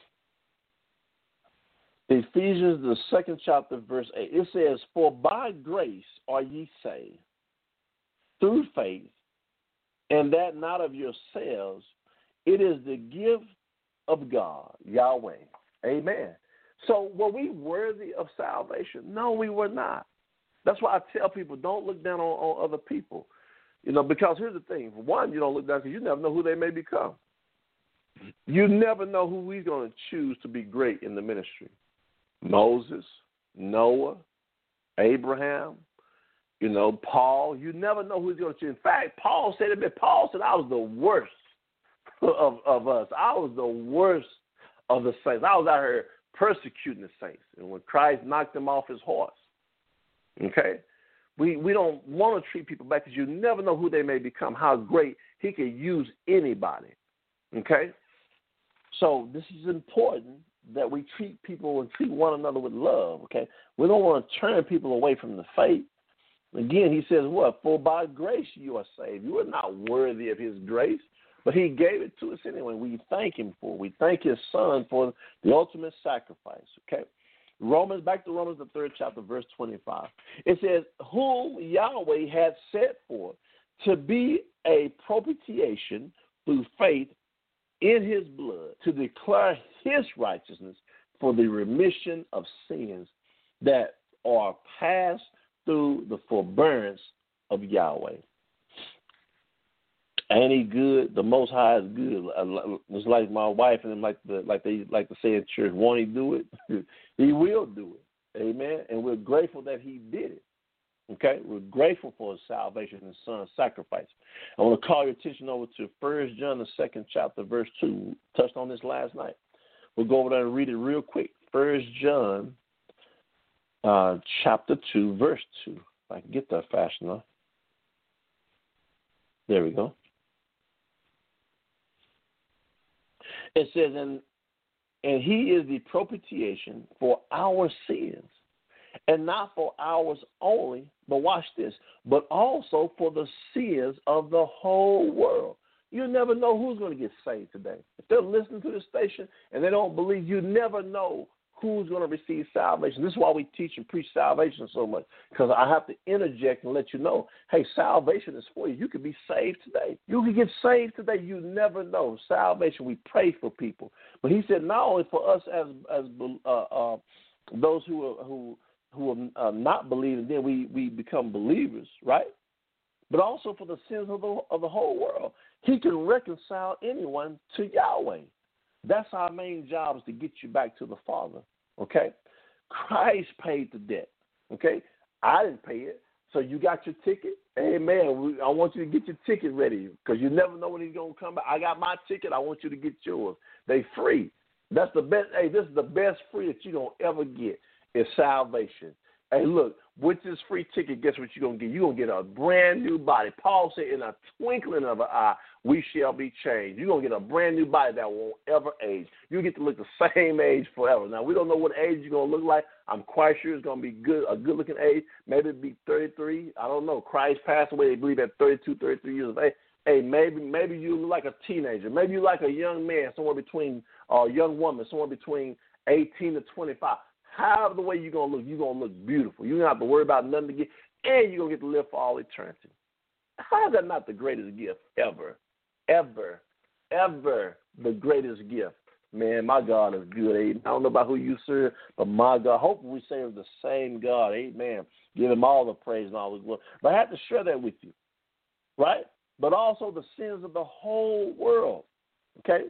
Ephesians, the second chapter, verse eight. It says, for by grace are ye saved, through faith, and that not of yourselves. It is the gift of God, Yahweh. Amen. So were we worthy of salvation? No, we were not. That's why I tell people, don't look down on, on other people. You know, because here's the thing. For one, you don't look down because you never know who they may become. You never know who he's going to choose to be great in the ministry. Moses, Noah, Abraham, you know, Paul. You never know who he's going to choose. In fact, Paul said it. Paul said, I was the worst of, of us. I was the worst of the saints. I was out here persecuting the saints. And when Christ knocked him off his horse, okay, we, we don't want to treat people back because you never know who they may become, how great he can use anybody, okay? So this is important that we treat people and treat one another with love, okay? We don't want to turn people away from the faith. Again, he says what? For by grace you are saved. You are not worthy of his grace. But he gave it to us anyway. We thank him for it. We thank his son for the ultimate sacrifice, okay? Romans, back to Romans, the third chapter, verse twenty-five. It says, whom Yahweh had set forth to be a propitiation through faith in his blood, to declare his righteousness for the remission of sins that are passed through the forbearance of Yahweh. Ain't he good? The Most High is good. It's like my wife and them like the like they like to say in church, won't he do it? He will do it. Amen. And we're grateful that he did it. Okay? We're grateful for his salvation and his son's sacrifice. I want to call your attention over to First John, the second chapter, verse two. We touched on this last night. We'll go over there and read it real quick. First John, uh, chapter two, verse two. If I can get that fast enough. There we go. It says, and, and he is the propitiation for our sins, and not for ours only, but watch this, but also for the sins of the whole world. You never know who's going to get saved today. If they're listening to this station and they don't believe, you never know who's going to receive salvation. This is why we teach and preach salvation so much, because I have to interject and let you know, hey, salvation is for you. You could be saved today. You could get saved today. You never know. Salvation, we pray for people. But he said not only for us as as uh, uh, those who are, who who are uh, not believing, then we, we become believers, right? But also for the sins of the, of the whole world. He can reconcile anyone to Yahweh. That's our main job, is to get you back to the Father, okay? Christ paid the debt, okay? I didn't pay it, so you got your ticket. Amen. I want you to get your ticket ready, because you never know when he's going to come back. I got my ticket. I want you to get yours. They free. That's the best. Hey, this is the best free that you're going to ever get is salvation. Hey, look, with this free ticket, guess what you're going to get? You're going to get a brand new body. Paul said, in a twinkling of an eye, we shall be changed. You're going to get a brand new body that won't ever age. You get to look the same age forever. Now, we don't know what age you're going to look like. I'm quite sure it's going to be good, a good-looking age. Maybe it'll be thirty-three. I don't know. Christ passed away, they believe, at thirty-two, thirty-three years of age. Hey, maybe maybe you look like a teenager. Maybe you like a young man, somewhere between, or uh, a young woman, somewhere between eighteen to twenty-five. However the way you're going to look, you're going to look beautiful. You don't have to worry about nothing again, and you're going to get to live for all eternity. How is that not the greatest gift ever? Ever, ever the greatest gift. Man, my God is good. Amen. I don't know about who you serve, but my God, hopefully we serve the same God. Amen. Give him all the praise and all the glory. But I have to share that with you, right? But also the sins of the whole world, okay?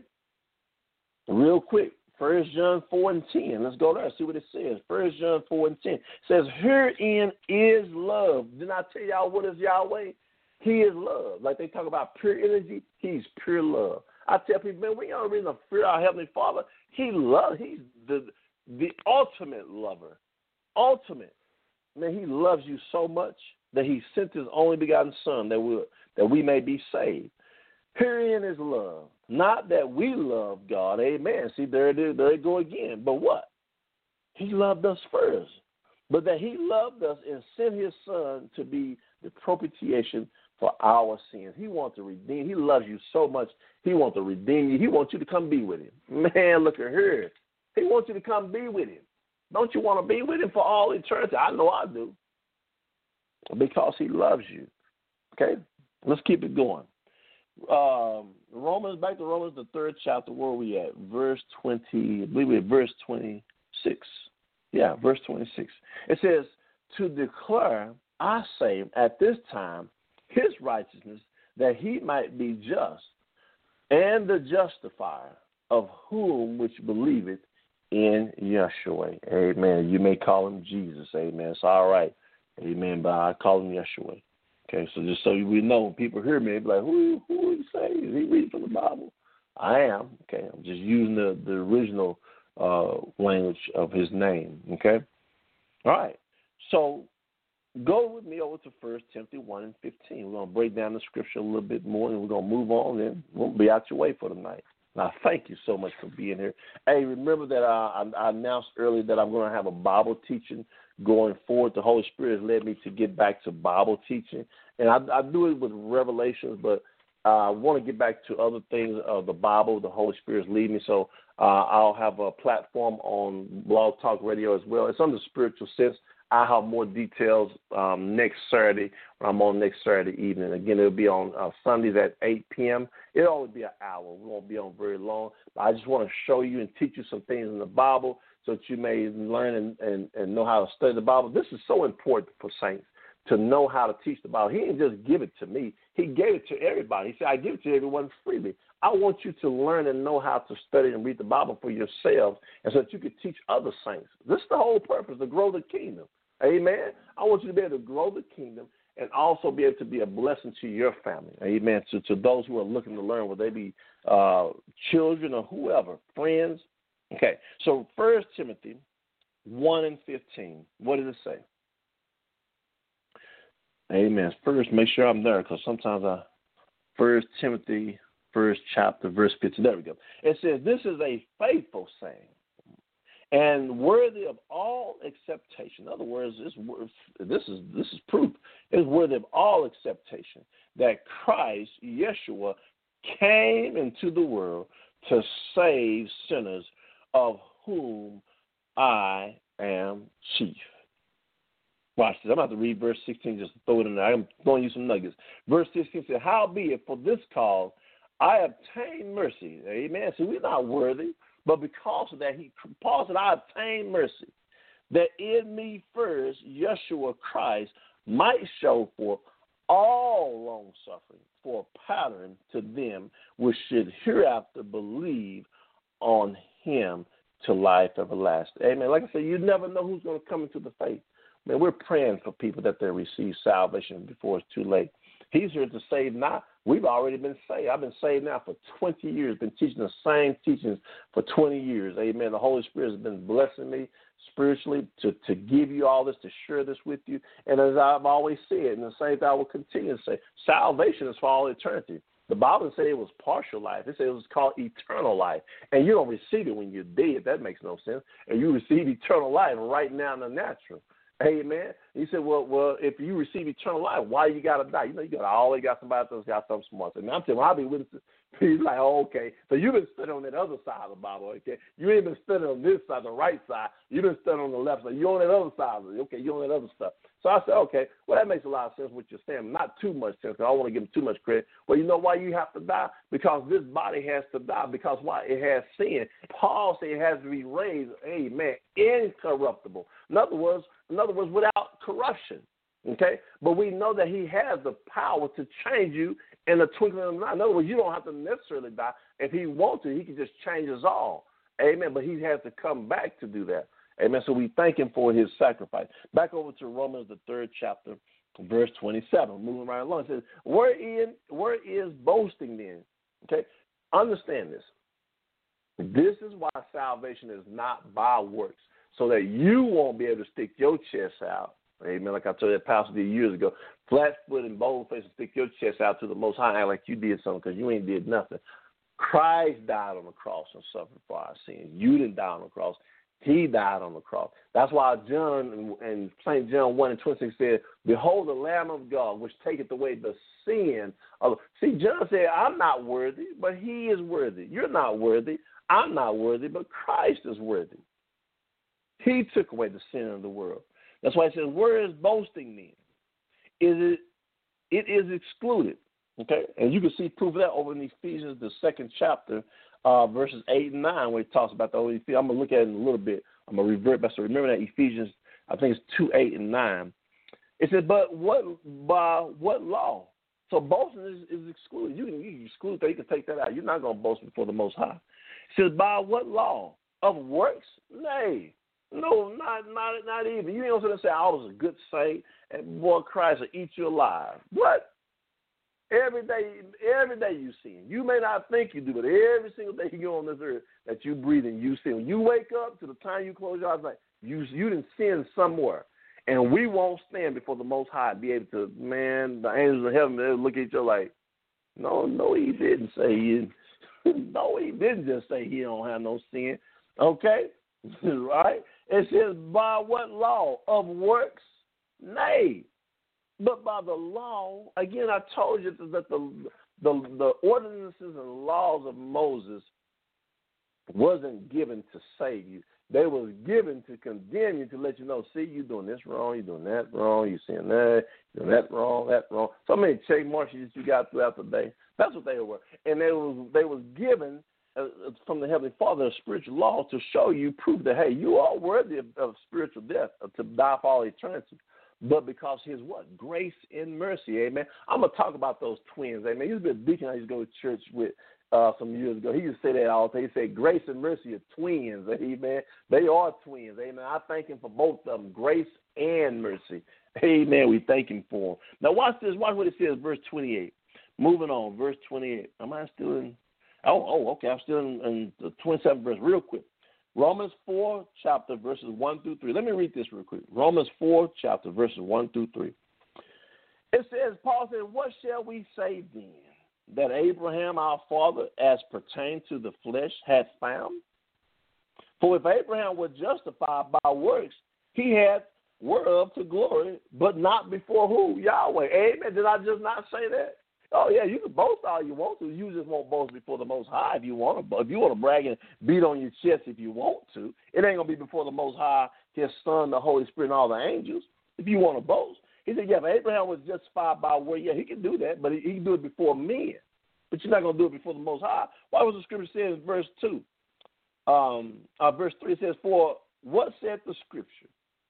Real quick. First John four and ten. Let's go there and see what it says. First John four and ten. It says, herein is love. Didn't I tell y'all what is Yahweh? He is love. Like they talk about pure energy, he's pure love. I tell people, man, we don't reason to fear our Heavenly Father. He loves, he's the the ultimate lover. Ultimate. Man, he loves you so much that he sent his only begotten Son that we, that we may be saved. Herein is love. Not that we love God. Amen. See, there it is. There it go again. But what? He loved us first. But that he loved us and sent his Son to be the propitiation for our sins. He wants to redeem. He loves you so much. He wants to redeem you. He wants you to come be with him. Man, look at here. He wants you to come be with him. Don't you want to be with him for all eternity? I know I do. Because he loves you. Okay? Let's keep it going. Um, Romans, back to Romans, the third chapter. Where are we at? Verse twenty. I believe we're at verse twenty-six. Yeah, verse twenty-six. It says, to declare, I say, at this time, his righteousness, that he might be just, and the justifier of whom which believeth in Yeshua. Amen. You may call him Jesus. Amen. It's all right. Amen. But I call him Yeshua. Okay, so just so we know, when people hear me, they be like, who, who are you saying? Is he reading from the Bible? I am. Okay, I'm just using the, the original uh, language of his name. Okay? All right. So go with me over to First Timothy one and fifteen. We're going to break down the scripture a little bit more, and we're going to move on, and we'll be out your way for the night. Now, thank you so much for being here. Hey, remember that I, I announced earlier that I'm going to have a Bible teaching going forward. The Holy Spirit has led me to get back to Bible teaching. And I, I do it with revelations, but I want to get back to other things of the Bible. The Holy Spirit is leading me. So uh, I'll have a platform on Blog Talk Radio as well. It's under Spiritual Sense. I'll have more details um, next Saturday when I'm on next Saturday evening. Again, it'll be on uh, Sundays at eight p.m. It'll only be an hour. We won't be on very long. But I just want to show you and teach you some things in the Bible so that you may learn and, and, and know how to study the Bible. This is so important for saints to know how to teach the Bible. He didn't just give it to me. He gave it to everybody. He said, I give it to everyone freely. I want you to learn and know how to study and read the Bible for yourselves and so that you can teach other saints. This is the whole purpose, to grow the kingdom. Amen. I want you to be able to grow the kingdom and also be able to be a blessing to your family. Amen. To, to those who are looking to learn, whether they be uh, children or whoever, friends. Okay. So First Timothy one and fifteen. What does it say? Amen. First, make sure I'm there because sometimes I, First Timothy, first chapter, verse fifteen. There we go. It says, this is a faithful saying and worthy of all acceptation. In other words, this, this is this is proof. It's worthy of all acceptation that Christ, Yeshua, came into the world to save sinners, of whom I am chief. Watch this. I'm about to read verse sixteen, just throw it in there. I'm throwing you some nuggets. Verse sixteen says, howbeit for this cause I obtained mercy. Amen. So we're not worthy, but because of that, he Paul said, I obtained mercy, that in me first Yeshua Christ might show forth all long suffering for a pattern to them which should hereafter believe on him to life everlasting. Amen. Like I said, you never know who's going to come into the faith. Man, we're praying for people that they receive salvation before it's too late. He's here to save now. We've already been saved. I've been saved now for twenty years, been teaching the same teachings for twenty years. Amen. The Holy Spirit has been blessing me spiritually to, to give you all this, to share this with you. And as I've always said, and the same thing I will continue to say, salvation is for all eternity. The Bible said it was partial life. It said it was called eternal life. And you don't receive it when you're dead. That makes no sense. And you receive eternal life right now in the natural. Amen. He said, well, well, if you receive eternal life, why you got to die? You know, you got always got somebody that's got something smart. And I'm telling you, I'll be with he's like, oh, okay. So you've been studying on that other side of the Bible, okay? You ain't been studying on this side, the right side. You've been studying on the left side. You're on that other side of it. Okay, you're on that other stuff. So I said, okay, well, that makes a lot of sense what you're saying. Not too much sense, because I don't want to give him too much credit. Well, you know why you have to die? Because this body has to die. Because why? It has sin. Paul said it has to be raised, amen, incorruptible. In other words, in other words, without corruption. Okay? But we know that he has the power to change you in the twinkling of an eye. In other words, you don't have to necessarily die. If he wants to, he can just change us all. Amen. But he has to come back to do that. Amen. So we thank him for his sacrifice. Back over to Romans, the third chapter, verse twenty-seven. Moving right along. It says, wherein, where is boasting then? Okay? Understand this. This is why salvation is not by works, so that you won't be able to stick your chest out. Amen. Like I told that pastor did years ago, flat foot and bold face and stick your chest out to the Most High, act like you did something because you ain't did nothing. Christ died on the cross and suffered for our sins. You didn't die on the cross. He died on the cross. That's why John and Saint John one and twenty-six said, behold the Lamb of God, which taketh away the sin of. See, John said, I'm not worthy, but he is worthy. You're not worthy. I'm not worthy, but Christ is worthy. He took away the sin of the world. That's why it says, where is boasting then? Is it? It is excluded. Okay, and you can see proof of that over in Ephesians, the second chapter, uh, verses eight and nine, where it talks about the Holy Spirit. I'm gonna look at it in a little bit. I'm gonna revert back. So remember that Ephesians, I think it's two, eight, and nine. It says, but what by what law? So boasting is, is excluded. You can, you can exclude that. You can take that out. You're not gonna boast before the Most High. It says, by what law? Of works? Nay. No, not not not even. You ain't gonna say, I was a good saint, and boy, Christ will eat you alive. What? Every day, every day you sin. You may not think you do, but every single day you go on this earth that you breathe and you sin. When you wake up to the time you close your eyes, like you you didn't sin somewhere. And we won't stand before the Most High and be able to, man, the angels of heaven, they'll look at each other like, no, no, he didn't say he didn't. No, he didn't just say he don't have no sin. Okay? Right? It says, by what law? Of works? Nay. But by the law, again, I told you that the the the ordinances and laws of Moses wasn't given to save you. They was given to condemn you, to let you know, see, you're doing this wrong, you're doing that wrong, you're saying that, you're doing that wrong, that wrong. So many check marks that you got throughout the day. That's what they were. And they was they was given uh, from the Heavenly Father a spiritual law to show you, prove that, hey, you are worthy of, of spiritual death, uh, to die for all eternity. But because his what? Grace and mercy, amen. I'm going to talk about those twins, amen. He was a deacon I used to go to church with uh, some years ago. He used to say that all the time. He said grace and mercy are twins, amen. They are twins, amen. I thank him for both of them, grace and mercy. Amen. We thank him for them. Now watch this. Watch what it says, verse twenty-eight. Moving on, verse twenty-eight. Am I still in? Oh, oh okay. I'm still in, in the twenty-seventh verse real quick. Romans four, chapter, verses one through three. Let me read this real quick. Romans four, chapter, verses one through three. It says, Paul said, what shall we say then? That Abraham our father, as pertained to the flesh, hath found? For if Abraham were justified by works, he had whereof to glory, but not before who? Yahweh. Amen. Did I just not say that? Oh, yeah, you can boast all you want to. You just won't boast before the Most High if you want to. If you want to brag and beat on your chest if you want to, it ain't going to be before the Most High, his Son, the Holy Spirit, and all the angels if you want to boast. He said, yeah, if Abraham was justified by word, yeah, he can do that, but he, he can do it before men. But you're not going to do it before the Most High. Why was the Scripture saying in verse two? Um, uh, verse three says, for what said the Scripture?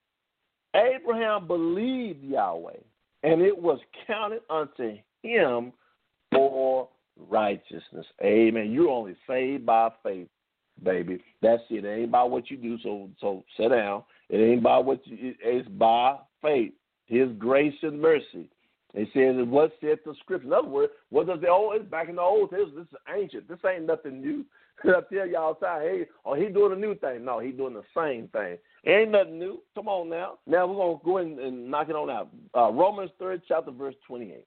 Abraham believed Yahweh, and it was counted unto him for righteousness. Amen. You're only saved by faith, baby. That's it. It ain't by what you do, so so sit down. It ain't by what you, it's by faith. His grace and mercy. It says, what said the Scripture? In other words, what does the old, it's back in the old, this, this is ancient. This ain't nothing new. I tell y'all all the time, hey, oh, he doing a new thing. No, he doing the same thing. It ain't nothing new. Come on now. Now we're going to go in and knock it on out. Uh, Romans third chapter, verse twenty-eight.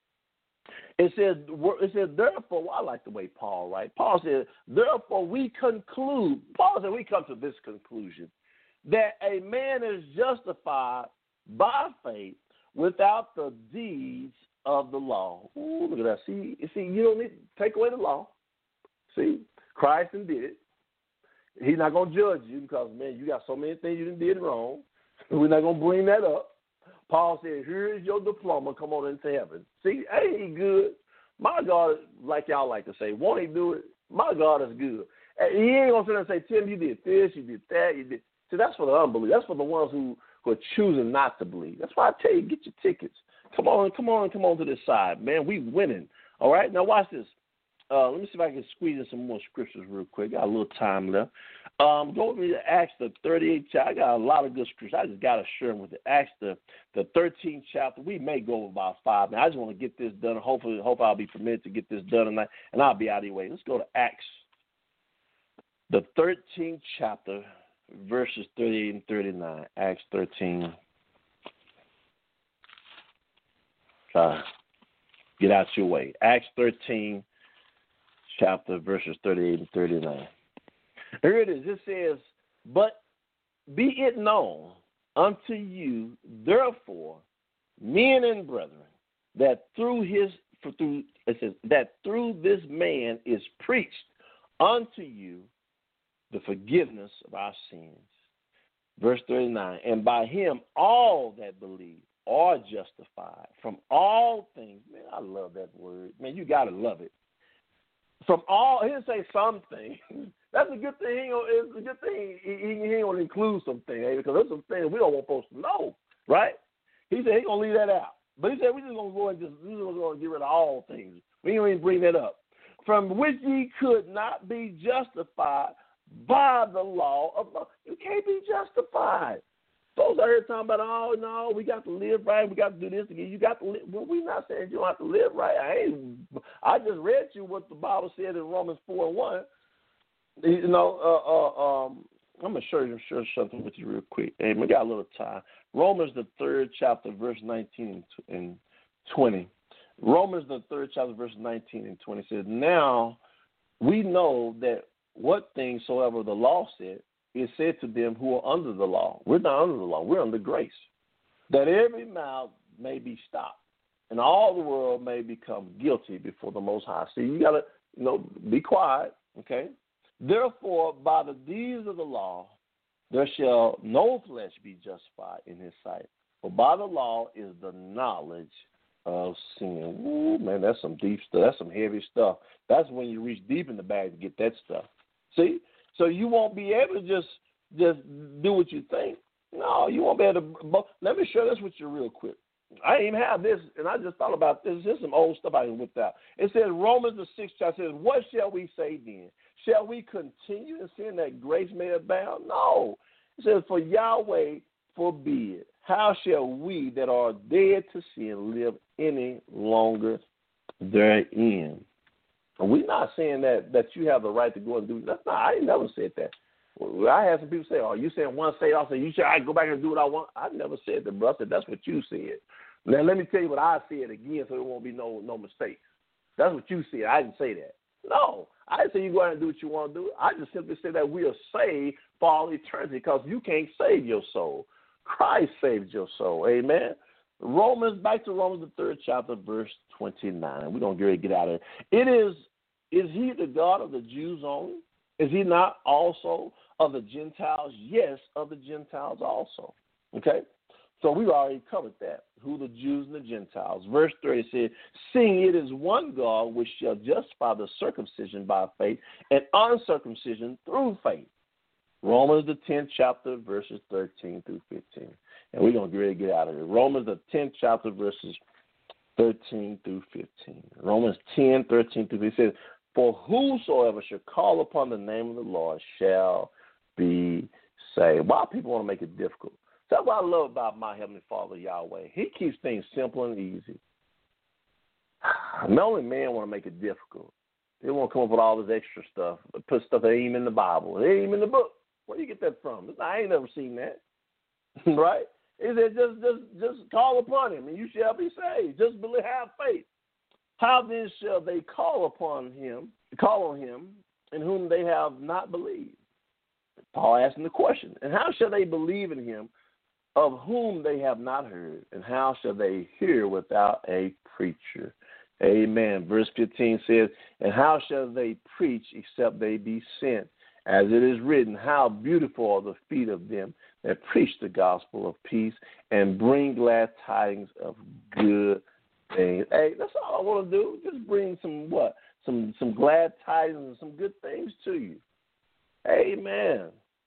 It says, it says, therefore, well, I like the way Paul writes. Paul said, therefore we conclude, Paul said we come to this conclusion, that a man is justified by faith without the deeds of the law. Ooh, look at that. See, see, you don't need to take away the law. See, Christ did it. He's not going to judge you because, man, you got so many things you did wrong. We're not going to bring that up. Paul said, here is your diploma. Come on into heaven. See, ain't he good? My God, like y'all like to say, won't he do it? My God is good. And he ain't going to sit there and say, Tim, you did this, you did that, you did. See, that's for the unbelievers. That's for the ones who, who are choosing not to believe. That's why I tell you, get your tickets. Come on, come on, come on to this side, man. We winning. All right? Now watch this. Uh, let me see if I can squeeze in some more scriptures real quick. Got a little time left. Um, go with me to Acts the thirty-eighth chapter. I got a lot of good scriptures. I just got to share them with it. Acts the, the thirteenth chapter. We may go over about five minutes. I just want to get this done. Hopefully, hope I'll be permitted to get this done tonight, and I'll be out of your way. Let's go to Acts the thirteenth chapter, verses thirty-eight and thirty-nine. Acts thirteen. Uh, get out your way. Acts thirteen. Chapter, verses thirty-eight and thirty-nine. Here it is. It says, but be it known unto you, therefore, men and brethren, that through his, for through it says that through this man is preached unto you the forgiveness of our sins. Verse thirty-nine. And by him all that believe are justified from all things. Man, I love that word. Man, you gotta love it. From all, he didn't say something. That's a good thing. It's a good thing. He, he, he ain't going to include something, eh? Because there's some things we don't want folks to know, right? He said he's going to leave that out. But he said we're just going to go and just, we're just going to get rid of all things. We ain't even bring that up. From which ye could not be justified by the law of law. You can't be justified. Folks out here talking about, oh, no, we got to live right. We got to do this again. You got to live. Well, we're not saying you don't have to live right. I ain't. I just read you what the Bible said in Romans four and one. You know, uh, uh, um, I'm going to share, share something with you real quick. Hey, we got a little time. Romans, the third chapter, verse nineteen and twenty. Romans, the third chapter, verse nineteen and twenty says, now we know that what things soever the law said, is said to them who are under the law. We're not under the law. We're under grace. That every mouth may be stopped, and all the world may become guilty before the Most High. See, you got to, you know, be quiet, okay? Therefore, by the deeds of the law, there shall no flesh be justified in his sight. For by the law is the knowledge of sin. Ooh, man, that's some deep stuff. That's some heavy stuff. That's when you reach deep in the bag to get that stuff. See? So you won't be able to just just do what you think. No, you won't be able to. Let me share this with you real quick. I didn't even have this, and I just thought about this. This is some old stuff I didn't whip out. It says, Romans the sixth chapter says, what shall we say then? Shall we continue in sin that grace may abound? No. It says, for Yahweh forbid. How shall we that are dead to sin live any longer therein? We're not saying that, that you have the right to go and do. That's not. I ain't never said that. I had some people say, "Oh, you saying one say, I'll say you should I go back and do what I want." I never said that, bro. I said that's what you said. Now let me tell you what I said again, so there won't be no no mistakes. That's what you said. I didn't say that. No, I didn't say you go out and do what you want to do. I just simply said that we are saved for all eternity because you can't save your soul. Christ saved your soul. Amen. Romans, back to Romans the third chapter, verse twenty-nine. We're gonna get ready to get out of here. It is. Is he the God of the Jews only? Is he not also of the Gentiles? Yes, of the Gentiles also. Okay? So we've already covered that, who the Jews and the Gentiles. Verse thirty says, seeing it is one God which shall justify the circumcision by faith and uncircumcision through faith. Romans the tenth chapter, verses thirteen through fifteen. And we're going to get ready to get out of here. Romans the tenth chapter, verses thirteen through fifteen. Romans ten, thirteen through fifteen. It says, for whosoever shall call upon the name of the Lord shall be saved. Why people want to make it difficult? That's what I love about my Heavenly Father, Yahweh. He keeps things simple and easy. No only man want to make it difficult. They want to come up with all this extra stuff, but put stuff that ain't even in the Bible. It ain't even in the book. Where do you get that from? I ain't never seen that. Right? He said, just, just, just call upon him, and you shall be saved. Just believe, have faith. How then shall they call upon him, call on him, in whom they have not believed? Paul asking the question. And how shall they believe in him, of whom they have not heard? And how shall they hear without a preacher? Amen. Verse fifteen says, and how shall they preach except they be sent? As it is written, how beautiful are the feet of them that preach the gospel of peace and bring glad tidings of good things. Hey, that's all I want to do. Just bring some what? Some some glad tidings and some good things to you. Amen.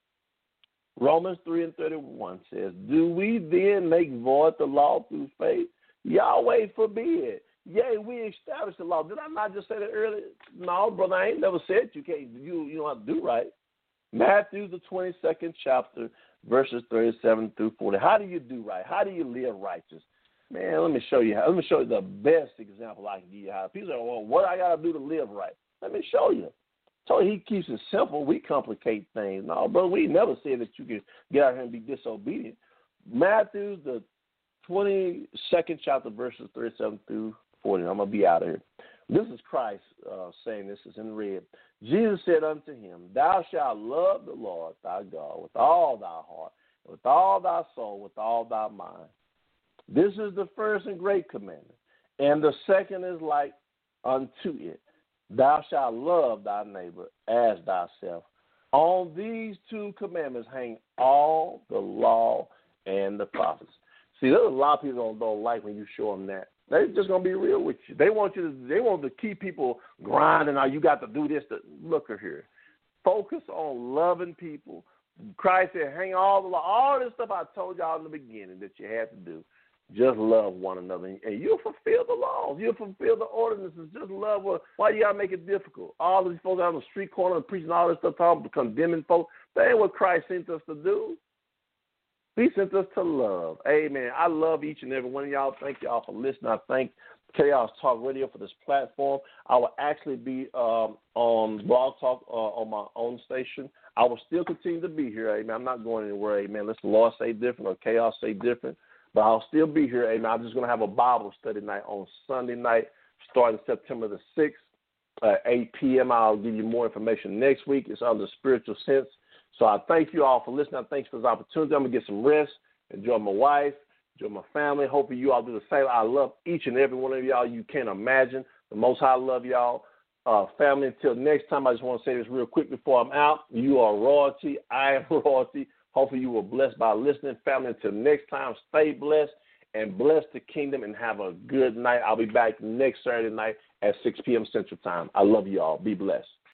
Romans three and thirty-one says, do we then make void the law through faith? Yahweh forbid. Yea, we established the law. Did I not just say that earlier? No, brother, I ain't never said you can't you you don't have to do right. Matthew the twenty-second chapter, verses thirty-seven through forty. How do you do right? How do you live righteous? Man, let me show you how. Let me show you the best example I can give you how. People say, well, what I got to do to live right? Let me show you. So he keeps it simple. We complicate things. No, bro, we never said that you can get out here and be disobedient. Matthew, the twenty-second chapter, verses thirty-seven through forty. I'm going to be out of here. This is Christ uh, saying this. Is in red. Jesus said unto him, thou shalt love the Lord thy God with all thy heart, with all thy soul, with all thy mind. This is the first and great commandment. And the second is like unto it. Thou shalt love thy neighbor as thyself. On these two commandments hang all the law and the prophets. See, there's a lot of people don't, don't like when you show them that. They're just gonna be real with you. They want you to. They want to keep people grinding. Now you got to do this. To look here. Focus on loving people. Christ said, "Hang all the law, all this stuff I told y'all in the beginning that you had to do. Just love one another, and you'll fulfill the laws. You'll fulfill the ordinances. Just love one. Why you gotta make it difficult? All these folks out on the street corner and preaching all this stuff, talking, condemning folks. That ain't what Christ sent us to do. He sent us to love. Amen. I love each and every one of y'all. Thank y'all for listening. I thank Chaos Talk Radio for this platform. I will actually be um, on Blog Talk uh, on my own station. I will still continue to be here. Amen. I'm not going anywhere. Amen. Unless the Lord say different or Chaos say different. But I'll still be here. Amen. I'm just going to have a Bible study night on Sunday night starting September the sixth at eight p.m. I'll give you more information next week. It's under Spiritual Sense. So I thank you all for listening. I thank you for this opportunity. I'm going to get some rest, enjoy my wife, Enjoy my family. Hopefully you all do the same. I love each and every one of y'all. You can't imagine. The Most High love y'all. Uh, family, until next time, I just want to say this real quick before I'm out. You are royalty. I am royalty. Hopefully you were blessed by listening. Family, until next time, stay blessed and bless the kingdom and have a good night. I'll be back next Saturday night at six p.m. Central Time. I love you all. Be blessed.